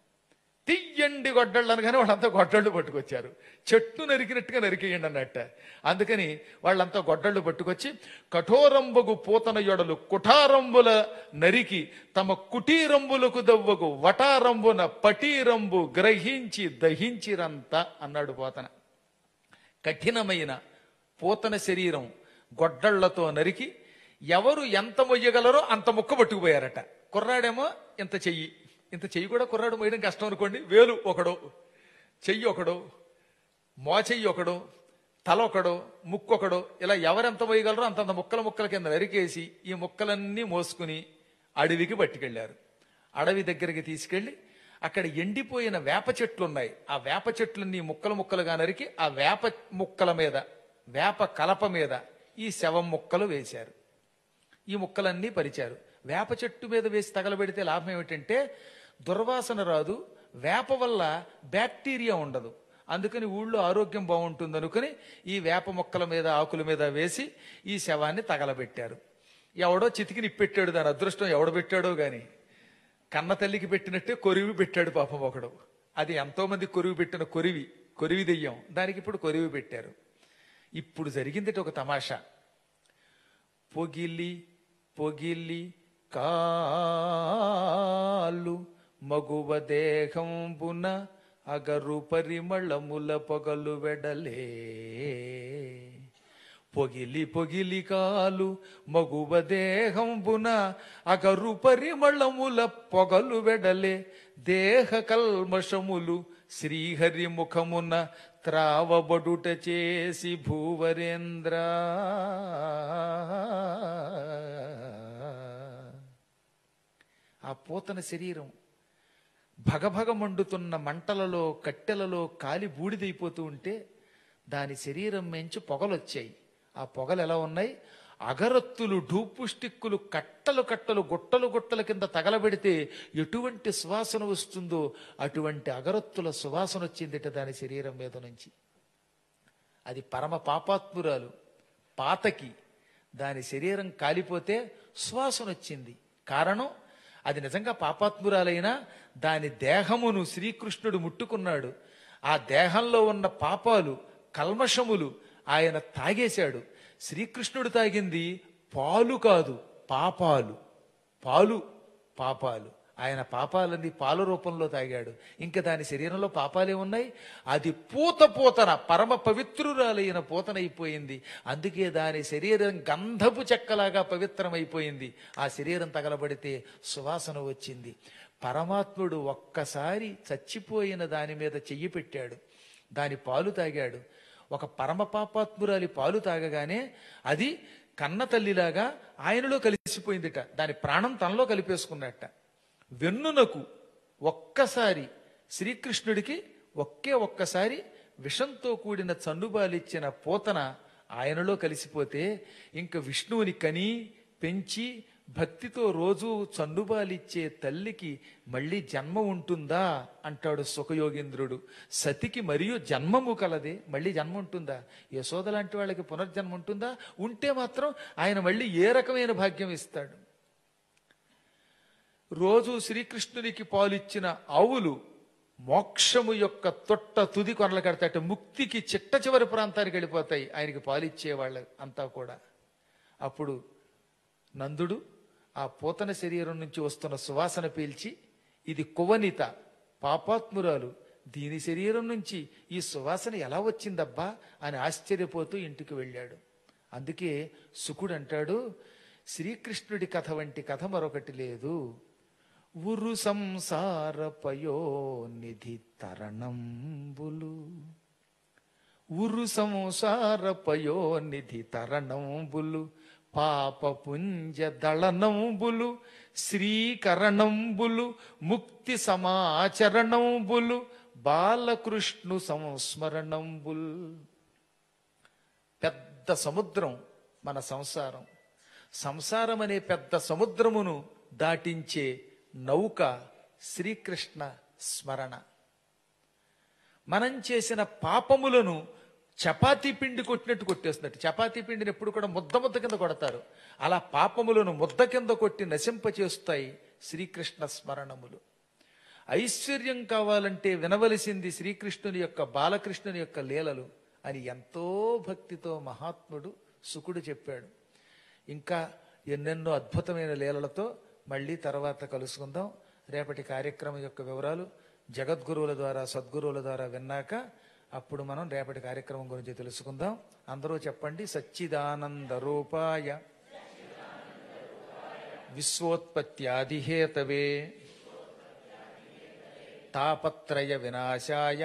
తీయండి గొడ్డళ్ళు అనగానే వాళ్ళంతా గొడ్డళ్ళు పట్టుకొచ్చారు. చెట్టు నరికినట్టుగా నరికేయండి అన్నట్ట. అందుకని వాళ్ళంతా గొడ్డళ్ళు పట్టుకొచ్చి కఠోరంబగు పూతన యొడలు కుఠారంబుల నరికి తమ కుటీరంబులకు దవ్వగు వటారంబున పటీరంబు గ్రహించి దహించిరంతా అన్నాడు పోతన. కఠినమైన పూతన శరీరం గొడ్డళ్లతో నరికి ఎవరు ఎంత మొయ్యగలరో అంత ముక్క పట్టుకుపోయారట. కుర్రాడేమో ఇంత చెయ్యి, ఇంత చెయ్యి కూడా కుర్రాడు మొయ్యడం కష్టం అనుకోండి. వేలు ఒకడో, చెయ్యి ఒకడో, మోచెయ్యి ఒకడో, తల ఒకడో, ముక్కు ఒకడో, ఇలా ఎవరెంత మొయ్యగలరో అంతంత ముక్కల కింద నరికేసి ఈ ముక్కలన్నీ మోసుకుని అడవికి పట్టుకెళ్లారు. అడవి దగ్గరికి తీసుకెళ్లి అక్కడ ఎండిపోయిన వేప చెట్లు ఉన్నాయి. ఆ వేప చెట్లన్నీ ముక్కలుగా నరికి ఆ వేప ముక్కల మీద, వేప కలప మీద ఈ శవం ముక్కలు వేశారు. ఈ ముక్కలన్నీ పరిచారు. వేప చెట్టు మీద వేసి తగలబెడితే లాభం ఏమిటంటే దుర్వాసన రాదు, వేప వల్ల బ్యాక్టీరియా ఉండదు. అందుకని ఊళ్ళో ఆరోగ్యం బాగుంటుంది అనుకుని ఈ వేప మొక్కల మీద ఆకుల మీద వేసి ఈ శవాన్ని తగలబెట్టారు. ఎవడో చితికి నిప్పెట్టాడు, దాని అదృష్టం ఎవడ పెట్టాడో గాని కన్న తల్లికి పెట్టినట్టే కొరివి పెట్టాడు పాపం ఒకడు. అది ఎంతో మంది కొరివి పెట్టిన కొరివి దెయ్యం, దానికి ఇప్పుడు కొరివి పెట్టారు. ఇప్పుడు జరిగింది ఒక తమాషా. పొగిలి పొగిలి కాలు మగువ దేహంబున అగరు పరిమళముల పొగలు వెడలే. పొగిలి పొగిలి కాలు మగువ దేహంబున అగరు పరిమళముల పొగలు వెడలే. దేహ కల్మషములు శ్రీహరి ముఖమున త్రావబడుట చేసి భూవరేంద్ర. ఆ పూతన శరీరం భగభగ మండుతున్న మంటలలో కట్టెలలో కాలి బూడిదైపోతూ ఉంటే దాని శరీరం మెంచి పొగలొచ్చాయి. ఆ పొగలు ఎలా ఉన్నాయి? అగరత్తులు, డూపు స్టిక్కులు కట్టలు కట్టలు గుట్టలు గుట్టల కింద తగలబెడితే ఎటువంటి సువాసన వస్తుందో అటువంటి అగరత్తుల సువాసన వచ్చిందిట దాని శరీరం మీద నుంచి. అది పరమ పాపాత్మురాలు పాతకి దాని శరీరం కాలిపోతే సువాసన వచ్చింది. కారణం, అది నిజంగా పాపాత్మురాలైనా దాని దేహమును శ్రీకృష్ణుడు ముట్టుకున్నాడు. ఆ దేహంలో ఉన్న పాపాలు కల్మషములు ఆయన తాగేశాడు. శ్రీకృష్ణుడు తాగింది పాలు కాదు, పాపాలు. పాపాలు ఆయన పాపాలన్నీ పాల రూపంలో తాగాడు. ఇంకా దాని శరీరంలో పాపాలే ఉన్నాయి. అది పూతన పరమ పవిత్రురాలైన పూతనైపోయింది. అందుకే దాని శరీరం గంధపు చెక్కలాగా పవిత్రమైపోయింది. ఆ శరీరం తగలబడితే సువాసన వచ్చింది. పరమాత్ముడు ఒక్కసారి చచ్చిపోయిన దాని మీద చెయ్యి పెట్టాడు, దాని పాలు తాగాడు. ఒక పరమ పాపాత్మురాలి పాలు తాగగానే అది కన్న తల్లిలాగా ఆయనలో కలిసిపోయిందిట. దాని ప్రాణం తనలో కలిపేసుకున్నట్ట. వెన్నునకు ఒక్కసారి శ్రీకృష్ణుడికి ఒక్కసారి విషంతో కూడిన చన్నుబాలిచ్చిన పూతన ఆయనలో కలిసిపోతే ఇంక విష్ణువుని కని పెంచి భక్తితో రోజు చన్నుబాలిచ్చే తల్లికి మళ్ళీ జన్మ ఉంటుందా అంటాడు సుఖయోగేంద్రుడు. సతికి మరియు జన్మము కలదే, మళ్ళీ జన్మ ఉంటుందా? యశోద లాంటి వాళ్ళకి పునర్జన్మ ఉంటుందా? ఉంటే మాత్రం ఆయన మళ్ళీ ఏ రకమైన భాగ్యం ఇస్తాడు? రోజు శ్రీకృష్ణునికి పాలిచ్చిన ఆవులు మోక్షము యొక్క తొట్ట తుది కొనలు కడతాట, ముక్తికి చిట్ట చివరి ప్రాంతానికి వెళ్ళిపోతాయి ఆయనకి పాలిచ్చే వాళ్ళ అంతా కూడా. అప్పుడు నందుడు ఆ పూతన శరీరం నుంచి వస్తున్న సువాసన పీల్చి, ఇది కువనిత పాపాత్మురాలు, దీని శరీరం నుంచి ఈ సువాసన ఎలా వచ్చిందబ్బా అని ఆశ్చర్యపోతూ ఇంటికి వెళ్ళాడు. అందుకే శుకుడు అంటాడు, శ్రీకృష్ణుడి కథ వంటి కథ మరొకటి లేదు. ఉరు సంసార పయోనిధి తరణంబులు, ఉరు సంసార పయోనిధి తరణంబులు, పాప పుంజ దళనంబులు, శ్రీకరణంబులు, ముక్తి సమాచరణంబులు, బాలకృష్ణు సంస్మరణంబుల్. పెద్ద సముద్రం మన సంసారం. సంసారం అనే పెద్ద సముద్రమును దాటించే నౌక శ్రీకృష్ణ స్మరణ. మనం చేసిన పాపములను చపాతీ పిండి కొట్టినట్టు కొట్టేస్తున్నట్టు. చపాతీ పిండిని ఎప్పుడు కూడా ముద్ద ముద్ద కింద కొడతారు. అలా పాపములను ముద్ద కింద కొట్టి నశింపచేస్తాయి శ్రీకృష్ణ స్మరణములు. ఐశ్వర్యం కావాలంటే వినవలసింది శ్రీకృష్ణుని యొక్క బాలకృష్ణుని యొక్క లీలలు అని ఎంతో భక్తితో మహాత్ముడు శుకుడు చెప్పాడు. ఇంకా ఎన్నెన్నో అద్భుతమైన లీలలతో మళ్ళీ తర్వాత కలుసుకుందాం. రేపటి కార్యక్రమం యొక్క వివరాలు జగద్గురువుల ద్వారా సద్గురువుల ద్వారా విన్నాక అప్పుడు మనం రేపటి కార్యక్రమం గురించి తెలుసుకుందాం. అందరూ చెప్పండి. సచ్చిదానంద రూపాయ విశ్వోత్పత్యాదిహేతవే తాపత్రయ వినాశాయ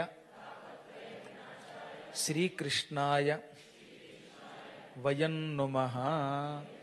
శ్రీకృష్ణాయ వయం నుమః.